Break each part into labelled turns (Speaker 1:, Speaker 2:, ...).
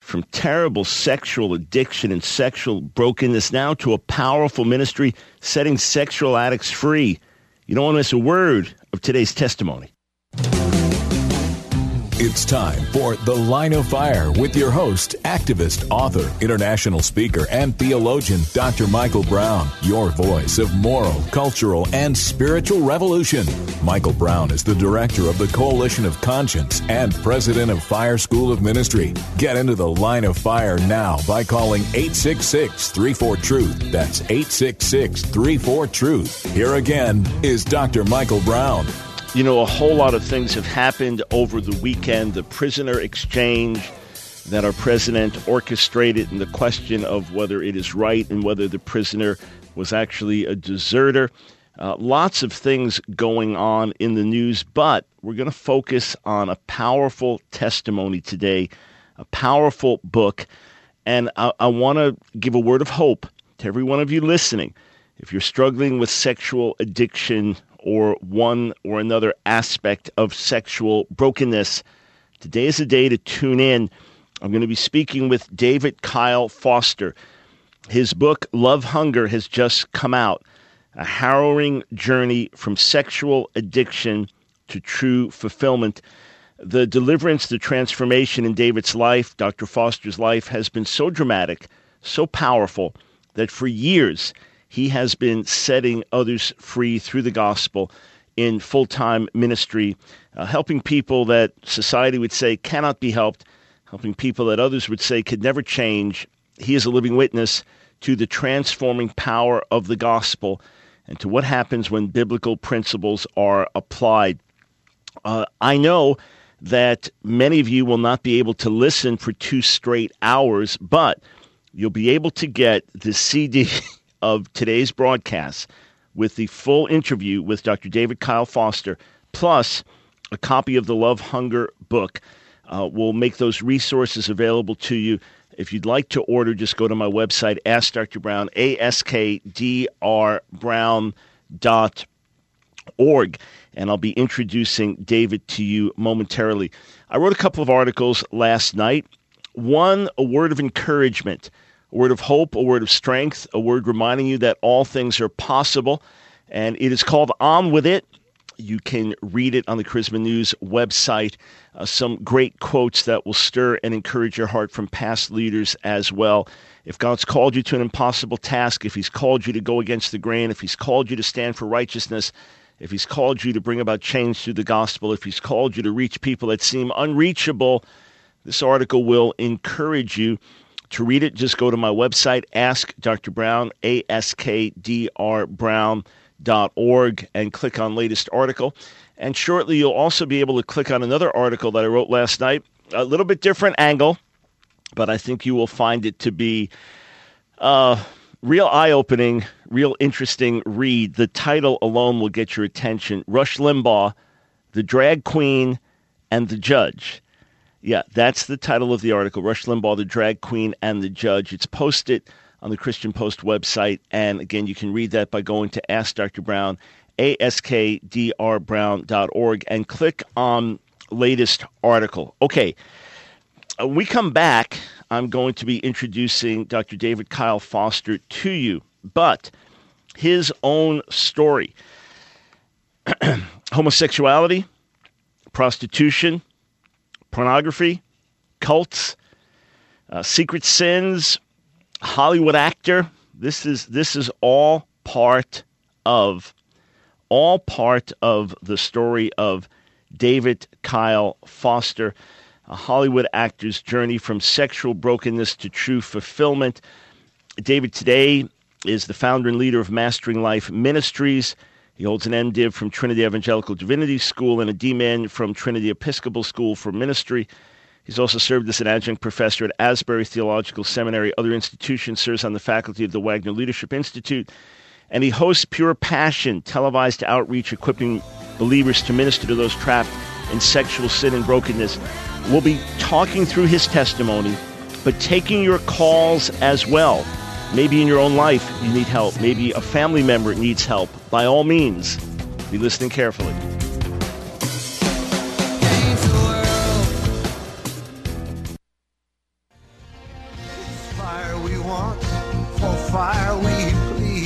Speaker 1: from terrible sexual addiction and sexual brokenness now to a powerful ministry setting sexual addicts free. You don't want to miss a word of today's testimony.
Speaker 2: It's time for The Line of Fire with your host, activist, author, international speaker, and theologian, Dr. Michael Brown, your voice of moral, cultural, and spiritual revolution. Michael Brown is the director of the Coalition of Conscience and president of Fire School of Ministry. Get into The Line of Fire now by calling 866-34-TRUTH. That's 866-34-TRUTH. Here again is Dr. Michael Brown.
Speaker 1: You know, a whole lot of things have happened over the weekend. The prisoner exchange that our president orchestrated, and the question of whether it is right and whether the prisoner was actually a deserter. Lots of things going on in the news, but we're going to focus on a powerful testimony today, a powerful book, and I want to give a word of hope to every one of you listening. If you're struggling with sexual addiction or one or another aspect of sexual brokenness, today is a day to tune in. I'm going to be speaking with David Kyle Foster. His book, Love Hunger, has just come out, a harrowing journey from sexual addiction to true fulfillment. The deliverance, the transformation in David's life, Dr. Foster's life, has been so dramatic, so powerful, that for years he has been setting others free through the gospel in full-time ministry, helping people that society would say cannot be helped, helping people that others would say could never change. He is a living witness to the transforming power of the gospel and to what happens when biblical principles are applied. I know that many of you will not be able to listen for 2 straight hours, but you'll be able to get the CD of today's broadcast with the full interview with Dr. David Kyle Foster, plus a copy of the Love Hunger book. We'll make those resources available to you. If you'd like to order, just go to my website, Ask Dr. Brown, askdrbrown.org, and I'll be introducing David to you momentarily. I wrote a couple of articles last night. One, a word of encouragement, a word of hope, a word of strength, a word reminding you that all things are possible. And it is called On With It. You can read it on the Charisma News website. Some great quotes that will stir and encourage your heart from past leaders as well. If God's called you to an impossible task, if he's called you to go against the grain, if he's called you to stand for righteousness, if he's called you to bring about change through the gospel, if he's called you to reach people that seem unreachable, this article will encourage you. To read it, just go to my website, Ask Dr. Brown, askdrbrown.org, and click on latest article. And shortly, you'll also be able to click on another article that I wrote last night, a little bit different angle, but I think you will find it to be real eye-opening, real interesting read. The title alone will get your attention. Rush Limbaugh, The Drag Queen and the Judge. Yeah, that's the title of the article, Rush Limbaugh, The Drag Queen and the Judge. It's posted on the Christian Post website. And again, you can read that by going to Ask Dr. Brown, askdrbrown.org, and click on latest article. Okay, when we come back, I'm going to be introducing Dr. David Kyle Foster to you, but his own story. Homosexuality, prostitution, pornography, cults, secret sins, Hollywood actor. This is all part of the story of David Kyle Foster, a Hollywood actor's journey from sexual brokenness to true fulfillment. David today is the founder and leader of Mastering Life Ministries. He holds an MDiv from Trinity Evangelical Divinity School and a DMin from Trinity Episcopal School for Ministry. He's also served as an adjunct professor at Asbury Theological Seminary, other institutions, serves on the faculty of the Wagner Leadership Institute, and he hosts Pure Passion, televised outreach equipping believers to minister to those trapped in sexual sin and brokenness. We'll be talking through his testimony, but taking your calls as well. Maybe in your own life you need help. Maybe a family member needs help. By all means, be listening carefully.
Speaker 3: once for fire we plead.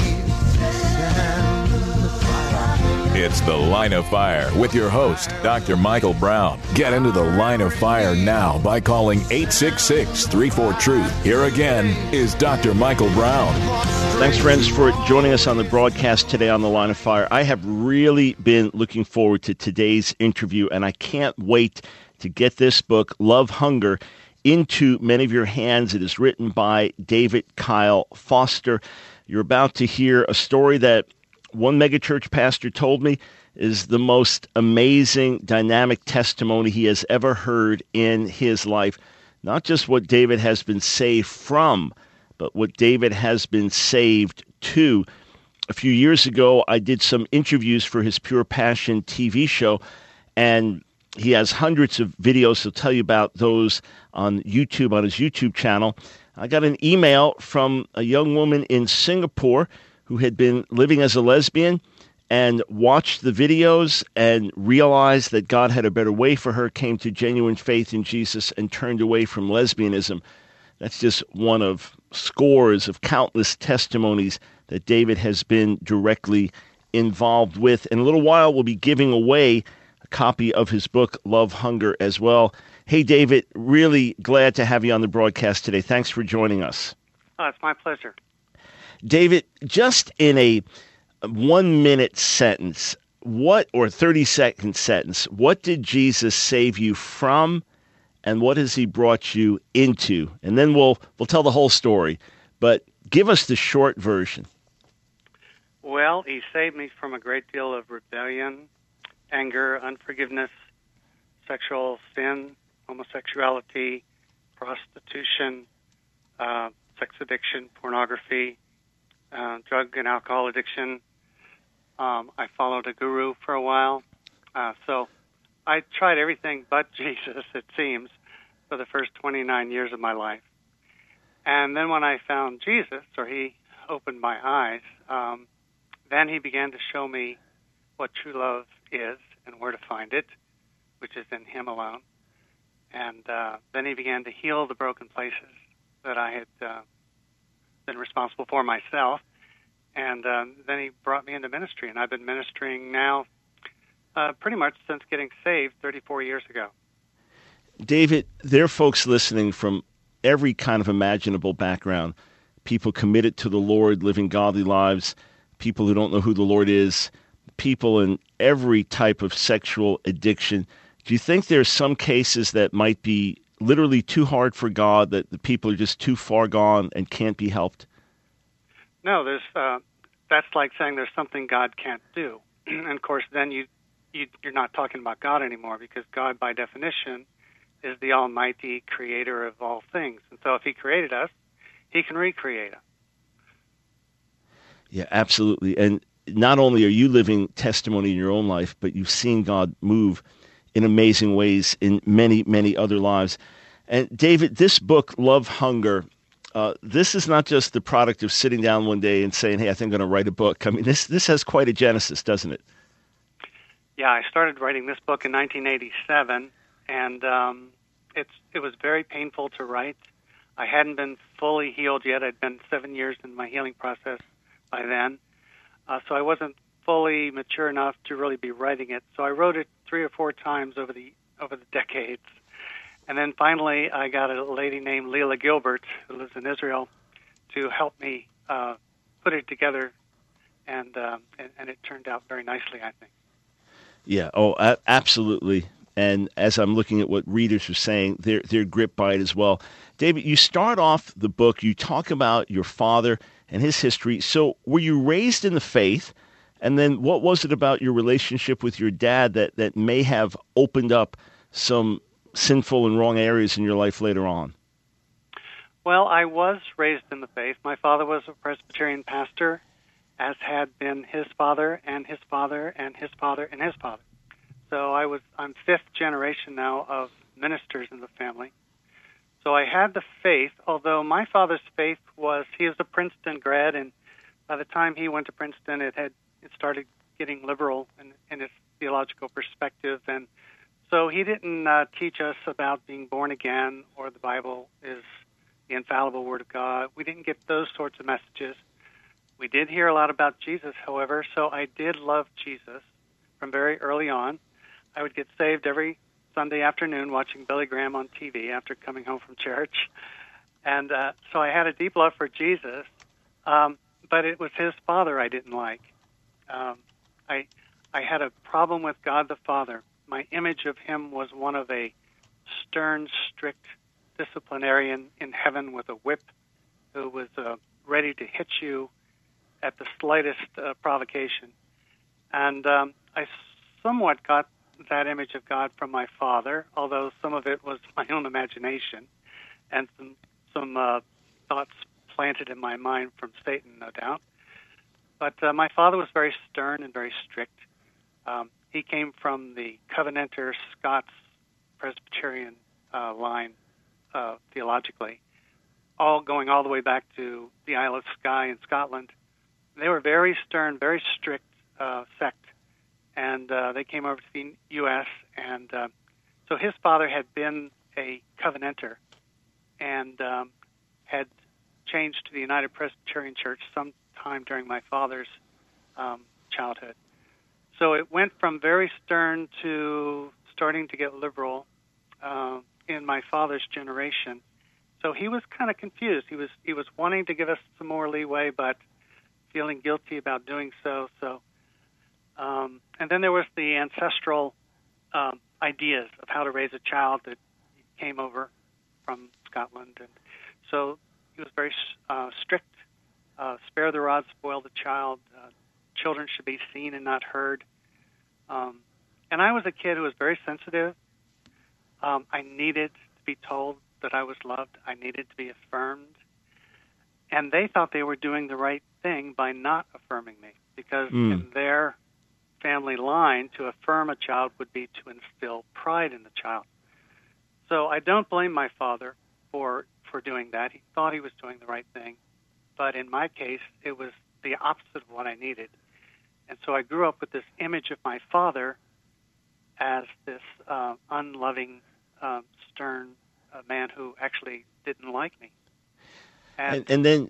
Speaker 3: Send the fire.
Speaker 2: It's The Line of Fire with your host, Dr. Michael Brown. Get into the Line of Fire now by calling 866-34-TRUTH. Here again is Dr. Michael Brown.
Speaker 1: Thanks, friends, for joining us on the broadcast today on The Line of Fire. I have really been looking forward to today's interview, and I can't wait to get this book, Love Hunger, into many of your hands. It is written by David Kyle Foster. You're about to hear a story that one megachurch pastor told me is the most amazing, dynamic testimony he has ever heard in his life. Not just what David has been saved from, but what David has been saved to. A few years ago, I did some interviews for his Pure Passion TV show, and he has hundreds of videos. He'll tell you about those on YouTube, on his YouTube channel. I got an email from a young woman in Singapore who had been living as a lesbian and watched the videos and realized that God had a better way for her, came to genuine faith in Jesus, and turned away from lesbianism. That's just one of scores of countless testimonies that David has been directly involved with. In a little while, we'll be giving away a copy of his book, Love Hunger, as well. Hey, David, really glad to have you on the broadcast today. Thanks for joining us.
Speaker 4: Oh, it's my pleasure.
Speaker 1: David, just in a 1-minute sentence, or 30-second sentence, what did Jesus save you from, and what has he brought you into? And then we'll tell the whole story, but give us the short version.
Speaker 4: Well, he saved me from a great deal of rebellion, anger, unforgiveness, sexual sin, homosexuality, prostitution, sex addiction, pornography, drug and alcohol addiction. I followed a guru for a while. So I tried everything but Jesus, it seems, for the first 29 years of my life. And then when I found Jesus, or he opened my eyes, then he began to show me what true love is and where to find it, which is in him alone. And then he began to heal the broken places that I had been responsible for myself. And then he brought me into ministry, and I've been ministering now pretty much since getting saved 34 years ago.
Speaker 1: David, there are folks listening from every kind of imaginable background, people committed to the Lord, living godly lives, people who don't know who the Lord is, people in every type of sexual addiction. Do you think there are some cases that might be literally too hard for God, that the people are just too far gone and can't be helped?
Speaker 4: No, that's like saying there's something God can't do. And of course, then you're not talking about God anymore, because God, by definition, is the almighty creator of all things. And so if he created us, he can recreate us.
Speaker 1: Yeah, absolutely. And not only are you living testimony in your own life, but you've seen God move in amazing ways in many, many other lives. And David, this book, Love Hunger, this is not just the product of sitting down one day and saying, hey, I think I'm going to write a book. I mean, this has quite a genesis, doesn't it?
Speaker 4: Yeah, I started writing this book in 1987, and it was very painful to write. I hadn't been fully healed yet. I'd been 7 years in my healing process by then, so I wasn't fully mature enough to really be writing it. So I wrote it 3 or 4 times over the decades. And then finally, I got a lady named Leila Gilbert, who lives in Israel, to help me put it together, and it turned out very nicely, I think.
Speaker 1: Yeah, absolutely. And as I'm looking at what readers are saying, they're gripped by it as well. David, you start off the book, you talk about your father and his history. So were you raised in the faith? And then what was it about your relationship with your dad that may have opened up some sinful and wrong areas in your life later on?
Speaker 4: Well, I was raised in the faith. My father was a Presbyterian pastor, as had been his father and his father and his father and his father. So I'm 5th generation now of ministers in the family. So I had the faith, although my father's faith he was a Princeton grad, and by the time he went to Princeton, it started getting liberal in its theological perspective, and so he didn't teach us about being born again, or the Bible is the infallible Word of God. We didn't get those sorts of messages. We did hear a lot about Jesus, however, so I did love Jesus from very early on. I would get saved every Sunday afternoon watching Billy Graham on TV after coming home from church. And so I had a deep love for Jesus, but it was his Father I didn't like. I had a problem with God the Father. My image of him was one of a stern, strict disciplinarian in heaven with a whip who was ready to hit you at the slightest provocation. And I somewhat got that image of God from my father, although some of it was my own imagination and some thoughts planted in my mind from Satan, no doubt. But my father was very stern and very strict. He came from the Covenanter Scots Presbyterian line theologically, going all the way back to the Isle of Skye in Scotland. They were very stern, very strict sect, and they came over to the U.S., and so his father had been a Covenanter and had changed to the United Presbyterian Church sometime during my father's childhood. So it went from very stern to starting to get liberal in my father's generation. So he was kind of confused. He was wanting to give us some more leeway, but feeling guilty about doing so. And then there was the ancestral ideas of how to raise a child that came over from Scotland. And so he was very strict. Spare the rod, spoil the child. Children should be seen and not heard. And I was a kid who was very sensitive. I needed to be told that I was loved. I needed to be affirmed. And they thought they were doing the right thing by not affirming me, because in their family line, to affirm a child would be to instill pride in the child. So I don't blame my father for doing that. He thought he was doing the right thing. But in my case, it was the opposite of what I needed. And so I grew up with this image of my father as this unloving, stern man who actually didn't like me. And
Speaker 1: then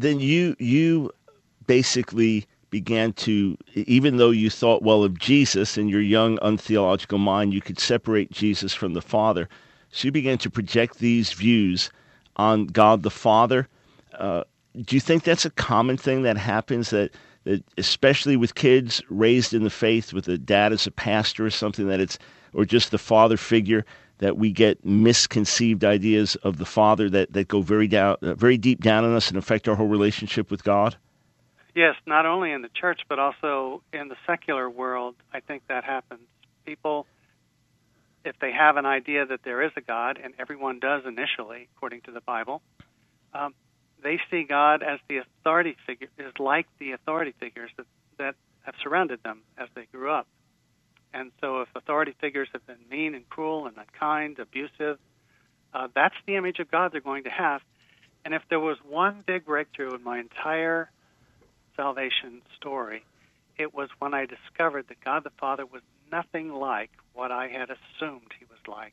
Speaker 1: you basically began to, even though you thought well of Jesus in your young, untheological mind, you could separate Jesus from the Father. So you began to project these views on God the Father. Do you think that's a common thing that happens, that especially with kids raised in the faith with a dad as a pastor or something, or just the father figure, that we get misconceived ideas of the Father that go very deep down in us and affect our whole relationship with God?
Speaker 4: Yes, not only in the church, but also in the secular world, I think that happens. People, if they have an idea that there is a God, and everyone does initially, according to the Bible, they see God as the authority figure, is like the authority figures that have surrounded them as they grew up. And so if authority figures have been mean and cruel and unkind, abusive, that's the image of God they're going to have. And if there was one big breakthrough in my entire salvation story, it was when I discovered that God the Father was nothing like what I had assumed he was like.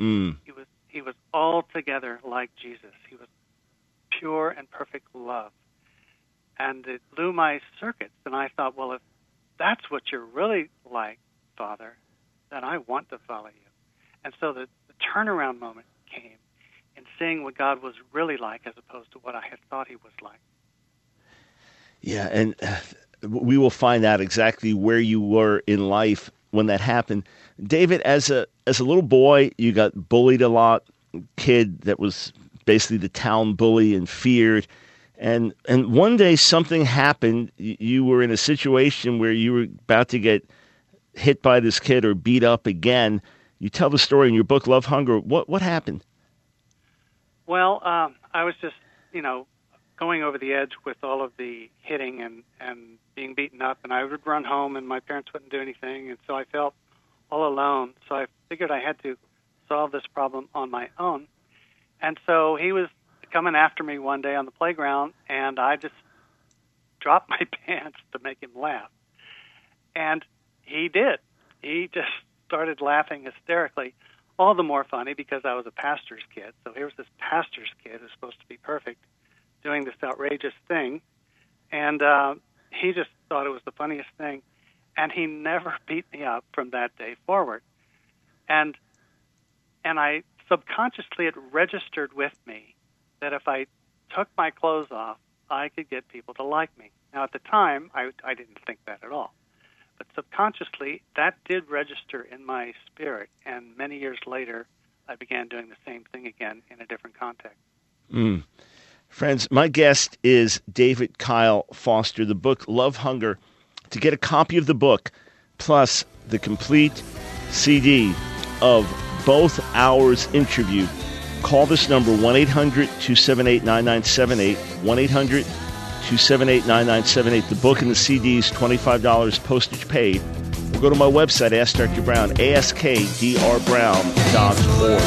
Speaker 4: He was altogether like Jesus. He was pure and perfect love. And it blew my circuits, and I thought, well, if that's what you're really like, Father, then I want to follow you. And so the turnaround moment came in seeing what God was really like as opposed to what I had thought he was like.
Speaker 1: Yeah, and we will find out exactly where you were in life when that happened. David, as a little boy, you got bullied a lot, kid that was basically the town bully and feared. And one day something happened. You were in a situation where you were about to get hit by this kid or beat up again. You tell the story in your book, Love Hunger. What happened?
Speaker 4: Well, I was just, going over the edge with all of the hitting and being beaten up, and I would run home and my parents wouldn't do anything, and so I felt all alone. So I figured I had to solve this problem on my own. And so he was coming after me one day on the playground, and I just dropped my pants to make him laugh. And he did. He just started laughing hysterically. all the more funny because I was a pastor's kid. So here's this pastor's kid who's supposed to be perfect doing this outrageous thing. And he just thought it was the funniest thing. And he never beat me up from that day forward. And I subconsciously, it registered with me that if I took my clothes off, I could get people to like me. Now, at the time, I didn't think that at all. But subconsciously, that did register in my spirit. And many years later, I began doing the same thing again in a different context.
Speaker 1: Friends, my guest is David Kyle Foster. The book, Love Hunger. To get a copy of the book, plus the complete CD of both hours interview, call this number, 1-800-278-9978, 1-800-278-9978. The book and the CDs, $25 postage paid. Or go to my website, Ask Dr. Brown, askdrbrown.org.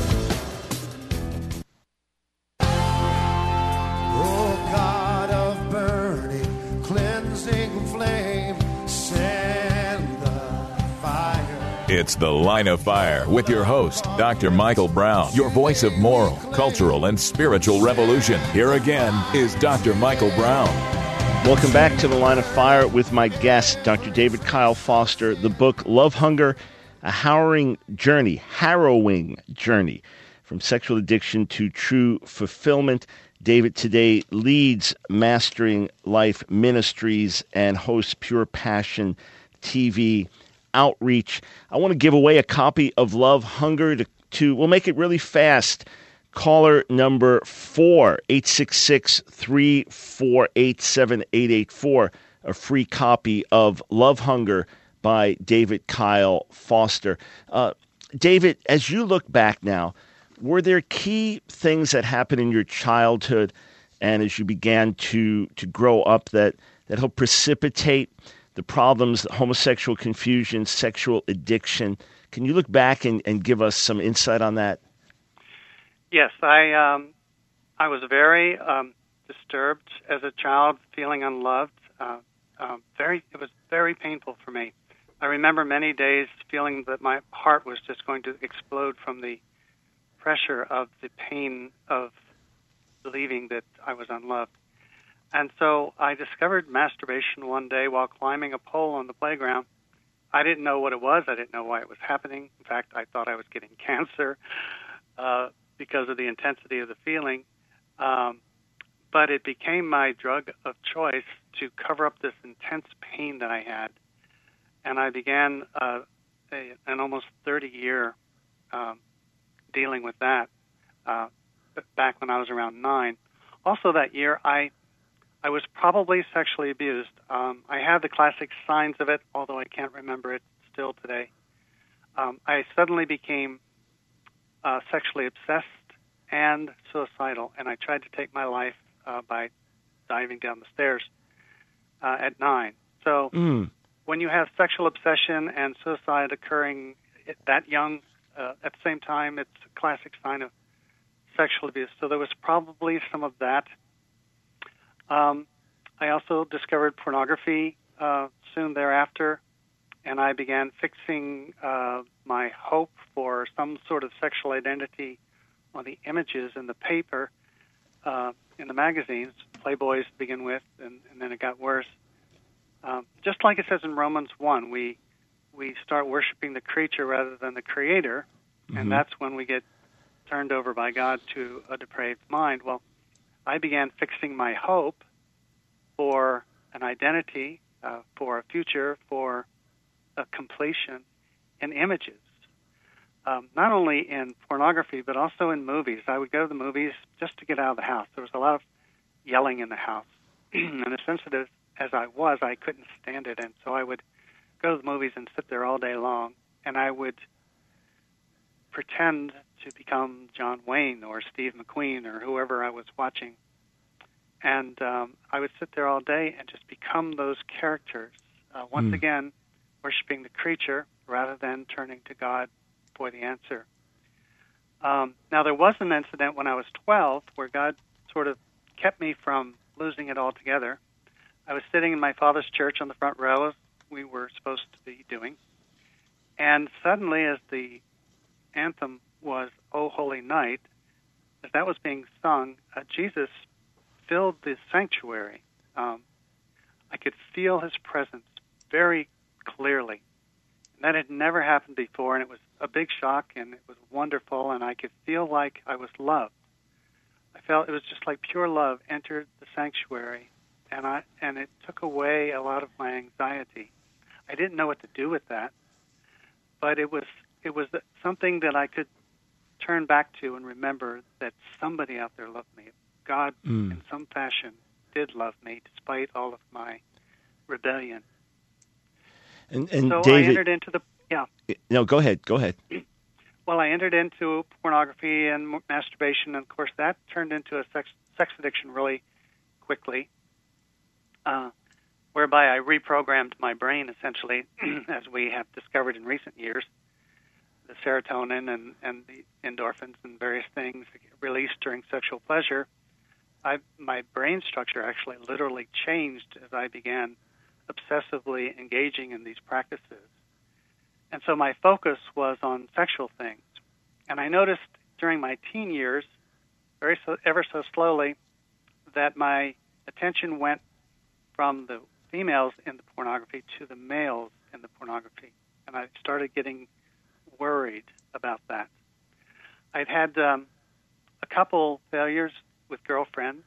Speaker 3: Oh, God of burning, cleansing flame, send the fire.
Speaker 2: It's The Line of Fire with your host, Dr. Michael Brown, your voice of moral, cultural, and spiritual revolution. Here again is Dr. Michael Brown.
Speaker 1: Welcome back to The Line of Fire with my guest, Dr. David Kyle Foster. The book, Love Hunger, a harrowing journey from sexual addiction to true fulfillment. David today leads Mastering Life Ministries and hosts Pure Passion TV outreach. I want to give away a copy of Love Hunger to we'll make it really fast. Caller number 4, 866-348-7884, a free copy of Love Hunger by David Kyle Foster. David, as you look back now, were there key things that happened in your childhood and as you began to grow up that helped precipitate the problems, homosexual confusion, sexual addiction? Can you look back and give us some insight on that?
Speaker 4: Yes, I was very disturbed as a child, feeling unloved. It was very painful for me. I remember many days feeling that my heart was just going to explode from the pressure of the pain of believing that I was unloved. And so I discovered masturbation one day while climbing a pole on the playground. I didn't know what it was. I didn't know why it was happening. In fact, I thought I was getting cancer because of the intensity of the feeling. But it became my drug of choice to cover up this intense pain that I had. And I began an almost 30-year dealing with that back when I was around 9. Also that year, I was probably sexually abused. I have the classic signs of it, although I can't remember it still today. I suddenly became sexually obsessed and suicidal, and I tried to take my life by diving down the stairs at 9. So when you have sexual obsession and suicide occurring that young, at the same time, it's a classic sign of sexual abuse. So there was probably some of that. I also discovered pornography soon thereafter, and I began fixing my hope for some sort of sexual identity on the images in the paper, in the magazines, Playboys to begin with, and then it got worse. Just like it says in Romans 1, we start worshiping the creature rather than the creator, and that's when we get turned over by God to a depraved mind. Well, I began fixing my hope for an identity, for a future, for a completion in images. Not only in pornography, but also in movies. I would go to the movies just to get out of the house. There was a lot of yelling in the house. And as sensitive as I was, I couldn't stand it. And so I would go to the movies and sit there all day long. And I would pretend to become John Wayne or Steve McQueen or whoever I was watching. And I would sit there all day and just become those characters. Once again, worshiping the creature rather than turning to God for the answer. Now, there was an incident when I was 12 where God sort of kept me from losing it altogether. I was sitting in my father's church on the front row, as we were supposed to be doing. And suddenly, as the anthem was "O Holy Night," as that was being sung, Jesus filled the sanctuary. I could feel his presence very clearly. And that had never happened before, and it was a big shock, and it was wonderful, and I could feel like I was loved. I felt it was just like pure love entered the sanctuary, and it took away a lot of my anxiety. I didn't know what to do with that, but it was something that I could turn back to and remember that somebody out there loved me. God, in some fashion, did love me despite all of my rebellion.
Speaker 1: And
Speaker 4: so
Speaker 1: David,
Speaker 4: I entered into the
Speaker 1: No, go ahead.
Speaker 4: Well, I entered into pornography and masturbation, and of course that turned into a sex addiction really quickly, whereby I reprogrammed my brain essentially, as we have discovered in recent years. The serotonin and the endorphins and various things released during sexual pleasure, my brain structure actually literally changed as I began obsessively engaging in these practices. And so my focus was on sexual things. And I noticed during my teen years, ever so slowly, that my attention went from the females in the pornography to the males in the pornography. And I started getting worried about that. I'd had a couple failures with girlfriends.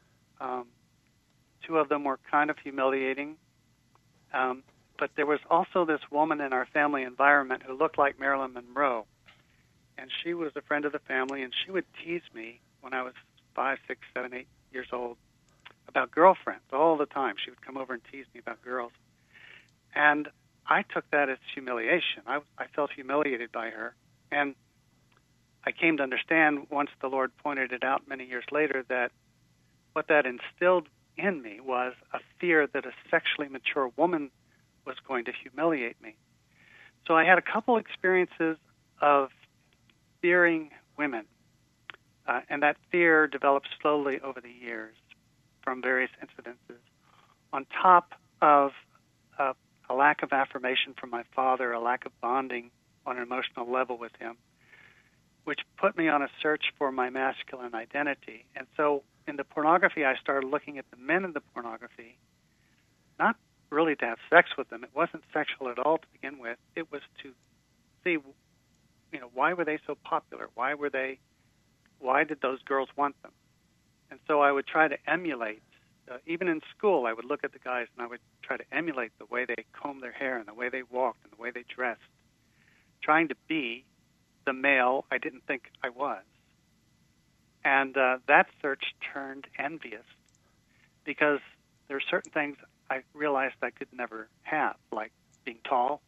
Speaker 4: Two of them were kind of humiliating. But there was also this woman in our family environment who looked like Marilyn Monroe. And she was a friend of the family, and she would tease me when I was 5, 6, 7, 8 years old about girlfriends all the time. She would come over and tease me about girls. And I took that as humiliation. I felt humiliated by her. And I came to understand, once the Lord pointed it out many years later, that what that instilled in me was a fear that a sexually mature woman was going to humiliate me. So I had a couple experiences of fearing women, and that fear developed slowly over the years from various incidences, on top of a lack of affirmation from my father, a lack of bonding on an emotional level with him, which put me on a search for my masculine identity. And so in the pornography, I started looking at the men in the pornography, not really to have sex with them. It wasn't sexual at all to begin with. It was to see, why were they so popular? Why did those girls want them? And so I would try to emulate, even in school, I would look at the guys and I would try to emulate the way they combed their hair and the way they walked and the way they dressed, trying to be the male I didn't think I was. And that search turned envious, because there are certain things I realized I could never have, like being tall,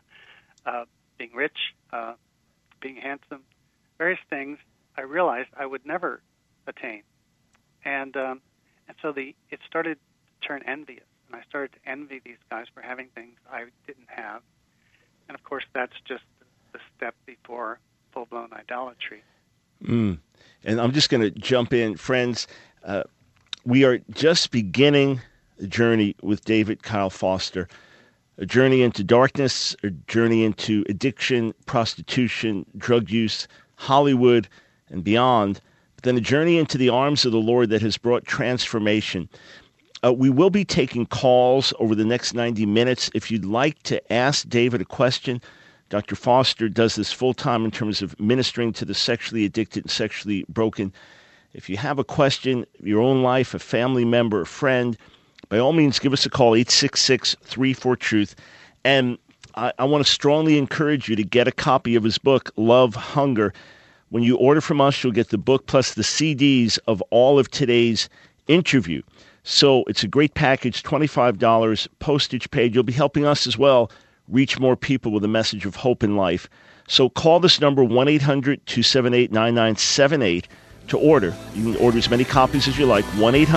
Speaker 4: being rich, being handsome, various things I realized I would never attain. And so it started to turn envious, and I started to envy these guys for having things I didn't have. And of course, that's just the step before full-blown idolatry.
Speaker 1: And I'm just going to jump in. Friends, we are just beginning the journey with David Kyle Foster, a journey into darkness, a journey into addiction, prostitution, drug use, Hollywood, and beyond, but then a journey into the arms of the Lord that has brought transformation. We will be taking calls over the next 90 minutes. If you'd like to ask David a question, Dr. Foster does this full-time in terms of ministering to the sexually addicted and sexually broken. If you have a question, your own life, a family member, a friend, by all means, give us a call, 866-34-TRUTH. And I want to strongly encourage you to get a copy of his book, Love, Hunger. When you order from us, you'll get the book plus the CDs of all of today's interview. So it's a great package, $25, postage paid. You'll be helping us as well reach more people with a message of hope in life. So call this number, 1-800-278-9978, to order. You can order as many copies as you like,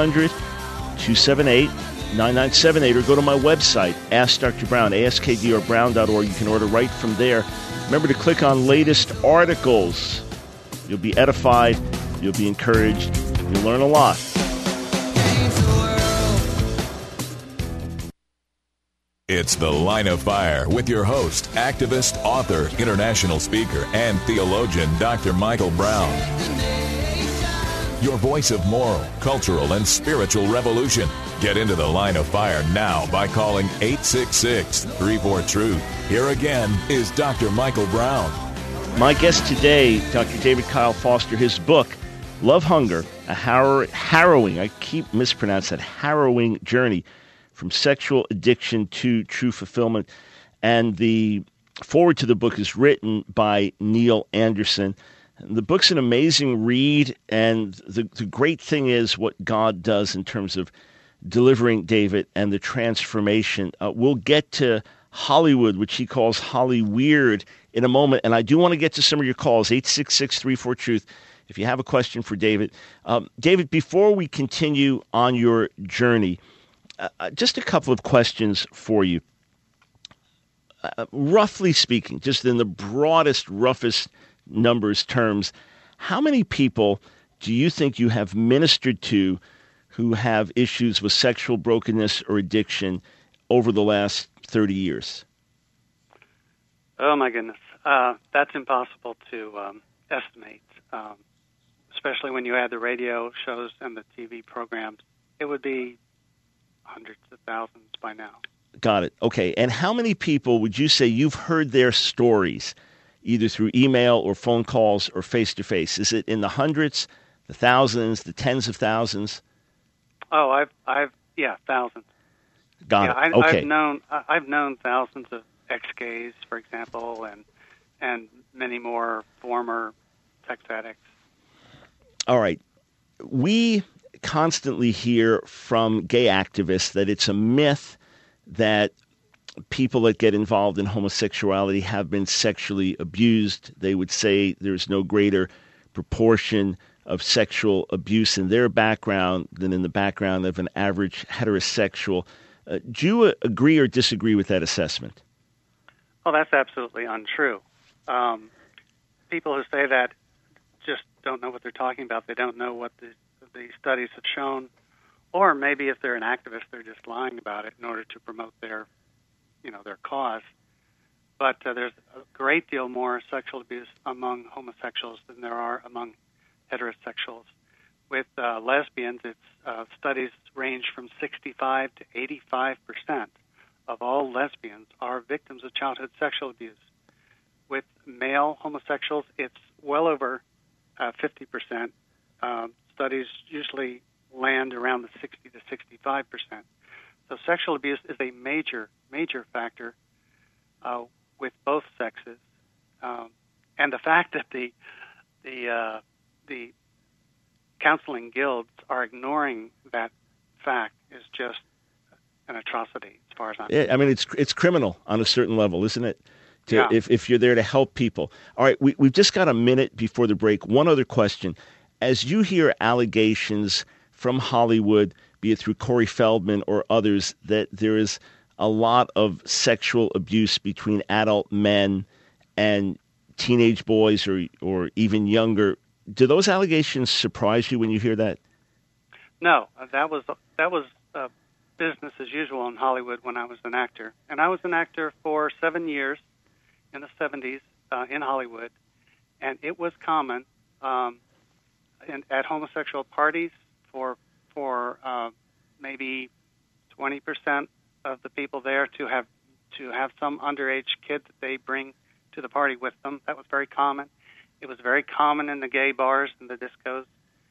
Speaker 1: 1-800-278-9978, or go to my website, Ask Dr. Brown, askdrbrown.org. You can order right from there. Remember to click on latest articles. You'll be edified, you'll be encouraged, you'll learn a lot.
Speaker 2: It's The Line of Fire with your host, activist, author, international speaker, and theologian, Dr. Michael Brown. Your voice of moral, cultural, and spiritual revolution. Get into The Line of Fire now by calling 866-34-TRUTH. Here again is Dr. Michael Brown.
Speaker 1: My guest today, Dr. David Kyle Foster, his book, Love Hunger, a harrowing, I keep mispronouncing that, harrowing journey from sexual addiction to true fulfillment. And the foreword to the book is written by Neil Anderson. The book's an amazing read, and the great thing is what God does in terms of delivering David and the transformation. We'll get to Hollywood, which he calls Hollyweird, in a moment, and I do want to get to some of your calls, 866-34-TRUTH, if you have a question for David. David, before we continue on your journey, just a couple of questions for you. Roughly speaking, just in the broadest, roughest numbers terms, how many people do you think you have ministered to who have issues with sexual brokenness or addiction over the last 30 years?
Speaker 4: Oh, my goodness. That's impossible to estimate, especially when you add the radio shows and the TV programs. It would be hundreds of thousands by now.
Speaker 1: Got it. Okay. And how many people would you say you've heard their stories, either through email or phone calls or face-to-face? Is it in the hundreds, the thousands, the tens of thousands?
Speaker 4: Oh, thousands.
Speaker 1: Got it. Okay.
Speaker 4: I've known thousands of ex-gays, for example, and many more former sex addicts.
Speaker 1: All right. We constantly hear from gay activists that it's a myth that people that get involved in homosexuality have been sexually abused. They would say there's no greater proportion of sexual abuse in their background than in the background of an average heterosexual. Do you agree or disagree with that assessment?
Speaker 4: Oh, that's absolutely untrue. People who say that just don't know what they're talking about. They don't know what the studies have shown, or maybe if they're an activist, they're just lying about it in order to promote their cause. But there's a great deal more sexual abuse among homosexuals than there are among heterosexuals. With lesbians, studies range from 65 to 85% of all lesbians are victims of childhood sexual abuse. With male homosexuals, it's well over 50%. Studies usually land around the 60 to 65%. So sexual abuse is a major, major factor with both sexes, and the fact that the counseling guilds are ignoring that fact is just an atrocity, as far as I'm concerned.
Speaker 1: I mean, it's criminal on a certain level, isn't it?
Speaker 4: Yeah.
Speaker 1: If you're there to help people. All right, we've just got a minute before the break. One other question. As you hear allegations from Hollywood, be it through Corey Feldman or others, that there is a lot of sexual abuse between adult men and teenage boys or even younger, do those allegations surprise you when you hear that?
Speaker 4: No, that was business as usual in Hollywood when I was an actor. And I was an actor for 7 years in the 70s in Hollywood, and it was common at homosexual parties for maybe 20% of the people there to have some underage kid that they bring to the party with them. That was very common. It was very common in the gay bars and the discos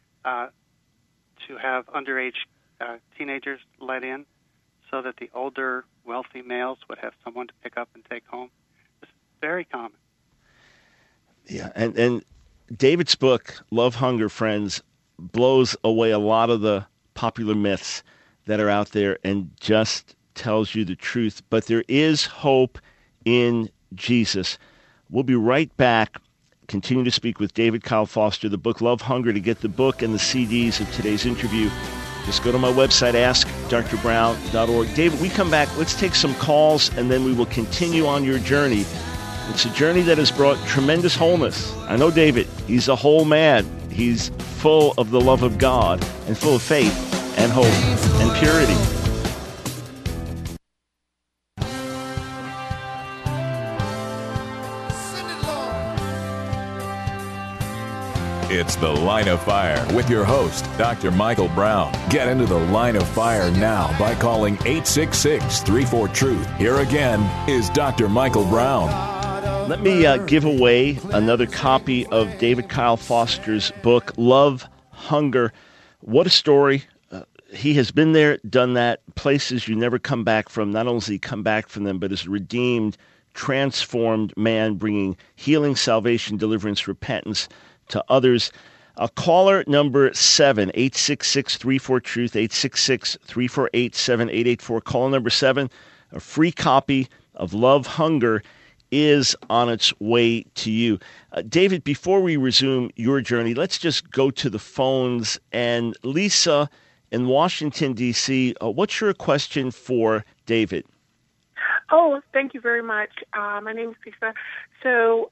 Speaker 4: to have underage teenagers let in so that the older, wealthy males would have someone to pick up and take home. It's very common.
Speaker 1: Yeah, and David's book, Love Hunger, friends, blows away a lot of the popular myths that are out there and just tells you the truth. But there is hope in Jesus. We'll be right back. Continue to speak with David Kyle Foster, the book Love Hunger. To get the book and the CDs of today's interview, just go to my website, askdrbrown.org. David, we come back. Let's take some calls, and then we will continue on your journey. It's a journey that has brought tremendous wholeness. I know David. He's a whole man. He's full of the love of God and full of faith and hope and purity.
Speaker 2: It's The Line of Fire with your host, Dr. Michael Brown. Get into the Line of Fire now by calling 866-34-TRUTH. Here again is Dr. Michael Brown.
Speaker 1: Let me give away another copy of David Kyle Foster's book, Love, Hunger. What a story. He has been there, done that, places you never come back from. Not only has he come back from them, but is a redeemed, transformed man, bringing healing, salvation, deliverance, repentance to others. Caller number 7, 866-34-TRUTH, 866-348-7884. Caller number 7, a free copy of Love, Hunger is on its way to you. David, before we resume your journey, let's just go to the phones. And Lisa in Washington, D.C., what's your question for David?
Speaker 5: Oh, thank you very much. My name is Lisa. So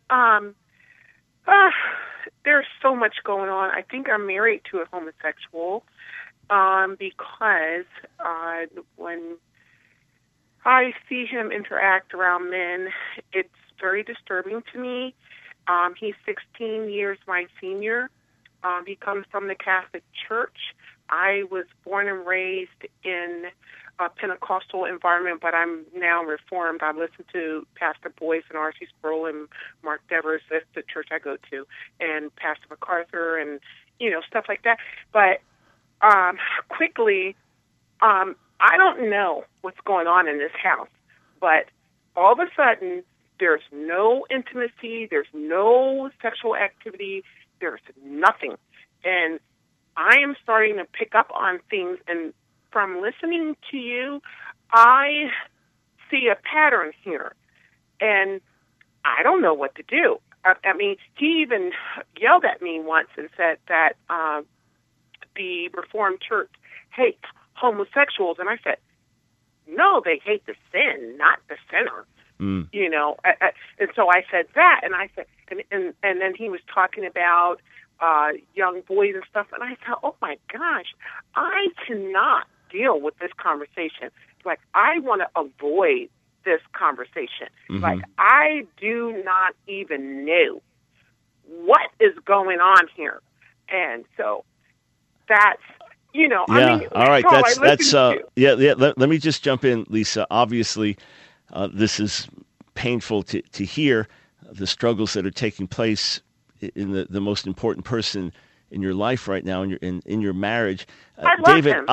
Speaker 5: there's so much going on. I think I'm married to a homosexual because when I see him interact around men, it's very disturbing to me. He's 16 years my senior. He comes from the Catholic Church. I was born and raised in a Pentecostal environment, but I'm now Reformed. I listen to Pastor Boyce and R.C. Sproul and Mark Devers. That's the church I go to, and Pastor MacArthur and, stuff like that. But quickly, I don't know what's going on in this house, but all of a sudden, there's no intimacy, there's no sexual activity, there's nothing. And I am starting to pick up on things, and from listening to you, I see a pattern here, and I don't know what to do. I mean, he even yelled at me once and said that the Reformed Church hates homosexuals, and I said, no, they hate the sin, not the sinner. And so I said that, and I said, and then he was talking about young boys and stuff, and I thought, oh my gosh, I cannot deal with this conversation. Like, I want to avoid this conversation. Mm-hmm. Like, I do not even know what is going on here. And so that's,
Speaker 1: Yeah.
Speaker 5: I mean,
Speaker 1: all right. Let me just jump in, Lisa. Obviously, this is painful to hear, the struggles that are taking place in the most important person in your life right now, in your marriage.
Speaker 5: I love
Speaker 1: David,
Speaker 5: him.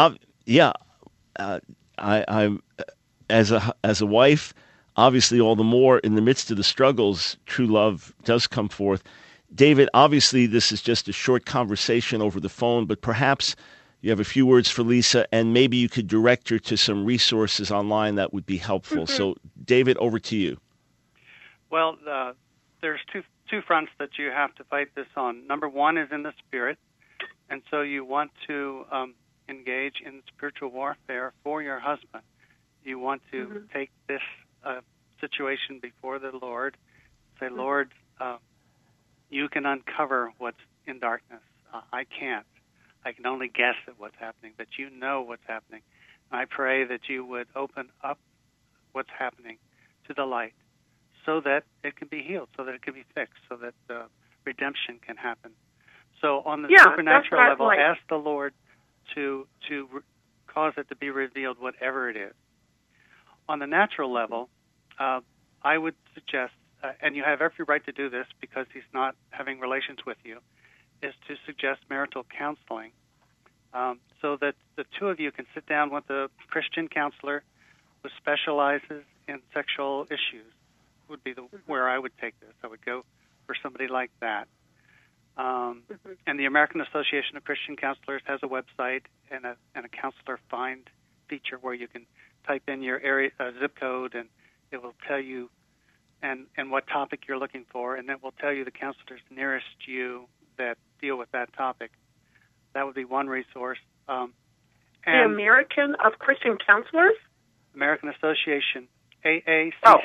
Speaker 1: I'm as a wife, obviously all the more in the midst of the struggles, true love does come forth. David, obviously this is just a short conversation over the phone, but perhaps you have a few words for Lisa, and maybe you could direct her to some resources online that would be helpful. Mm-hmm. So, David, over to you.
Speaker 4: Well, there's two fronts that you have to fight this on. Number one is in the spirit, and so you want to engage in spiritual warfare for your husband. You want to take this situation before the Lord. Say, Lord, you can uncover what's in darkness. I can't. I can only guess at what's happening, but you know what's happening. And I pray that you would open up what's happening to the light so that it can be healed, so that it can be fixed, so that redemption can happen. So on the supernatural level, ask the Lord to cause it to be revealed, whatever it is. On the natural level, I would suggest, and you have every right to do this because he's not having relations with you, is to suggest marital counseling so that the two of you can sit down with a Christian counselor who specializes in sexual issues. Would be where I would take this. I would go for somebody like that. And the American Association of Christian Counselors has a website and a counselor find feature where you can type in your area zip code, and it will tell you and what topic you're looking for, and it will tell you the counselors nearest you that deal with that topic. That would be one resource.
Speaker 5: The American of Christian Counselors?
Speaker 4: American Association, AACC.
Speaker 5: Oh.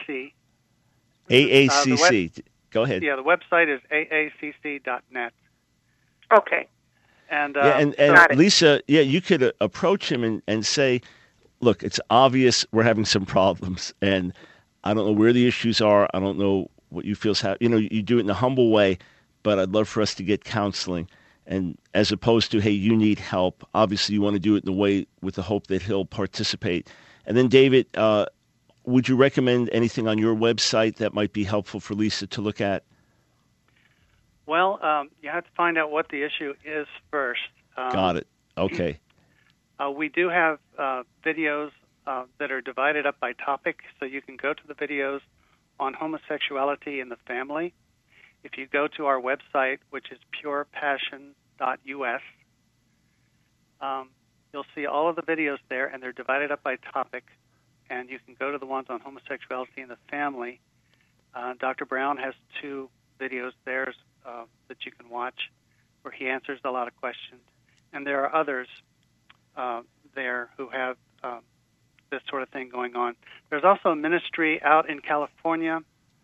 Speaker 1: AACC. Go ahead.
Speaker 4: Yeah, the website is aacc.net.
Speaker 5: Okay.
Speaker 4: And
Speaker 1: Lisa, you could approach him and say, look, it's obvious we're having some problems, and I don't know where the issues are. I don't know what you feel. You do it in a humble way, but I'd love for us to get counseling. and as opposed to, hey, you need help. Obviously, you want to do it in the way with the hope that he'll participate. And then, David, would you recommend anything on your website that might be helpful for Lisa to look at?
Speaker 4: Well, you have to find out what the issue is first.
Speaker 1: Got it. Okay.
Speaker 4: We do have videos that are divided up by topic, so you can go to the videos on homosexuality in the family. If you go to our website, which is purepassion.us, you'll see all of the videos there, and they're divided up by topic, and you can go to the ones on homosexuality in the family. Dr. Brown has 2 videos there that you can watch where he answers a lot of questions, and there are others there who have this sort of thing going on. There's also a ministry out in California,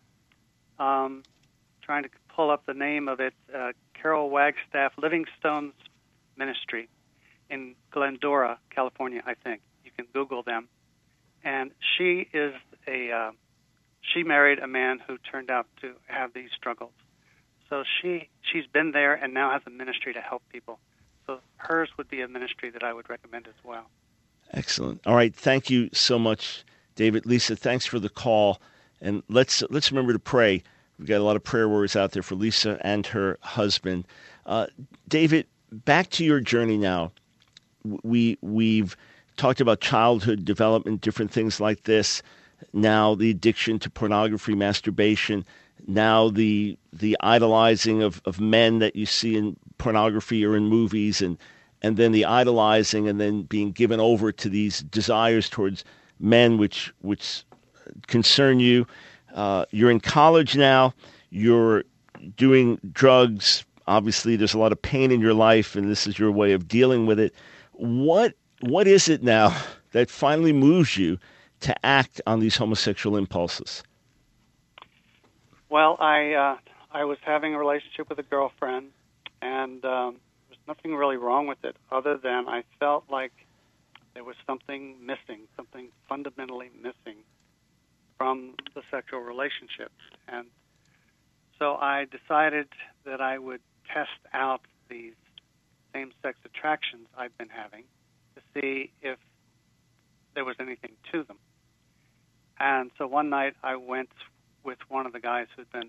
Speaker 4: trying to pull up the name of it, Carol Wagstaff Livingstone's Ministry in Glendora, California, I think. You can Google them. And she is she married a man who turned out to have these struggles. So she's been there and now has a ministry to help people. So hers would be a ministry that I would recommend as well.
Speaker 1: Excellent. All right. Thank you so much, David. Lisa, thanks for the call. And let's remember to pray. We've got a lot of prayer words out there for Lisa and her husband. David, back to your journey now. We've talked about childhood development, different things like this. Now the addiction to pornography, masturbation. Now the idolizing of men that you see in pornography or in movies, and then the idolizing and then being given over to these desires towards men which concern you. You're in college now. You're doing drugs. Obviously, there's a lot of pain in your life, and this is your way of dealing with it. What is it now that finally moves you to act on these homosexual impulses?
Speaker 4: Well, I was having a relationship with a girlfriend, and there was nothing really wrong with it other than I felt like there was something missing, something fundamentally missing from the sexual relationship. And so I decided that I would test out these same-sex attractions I've been having to see if there was anything to them. And so one night I went with one of the guys who'd been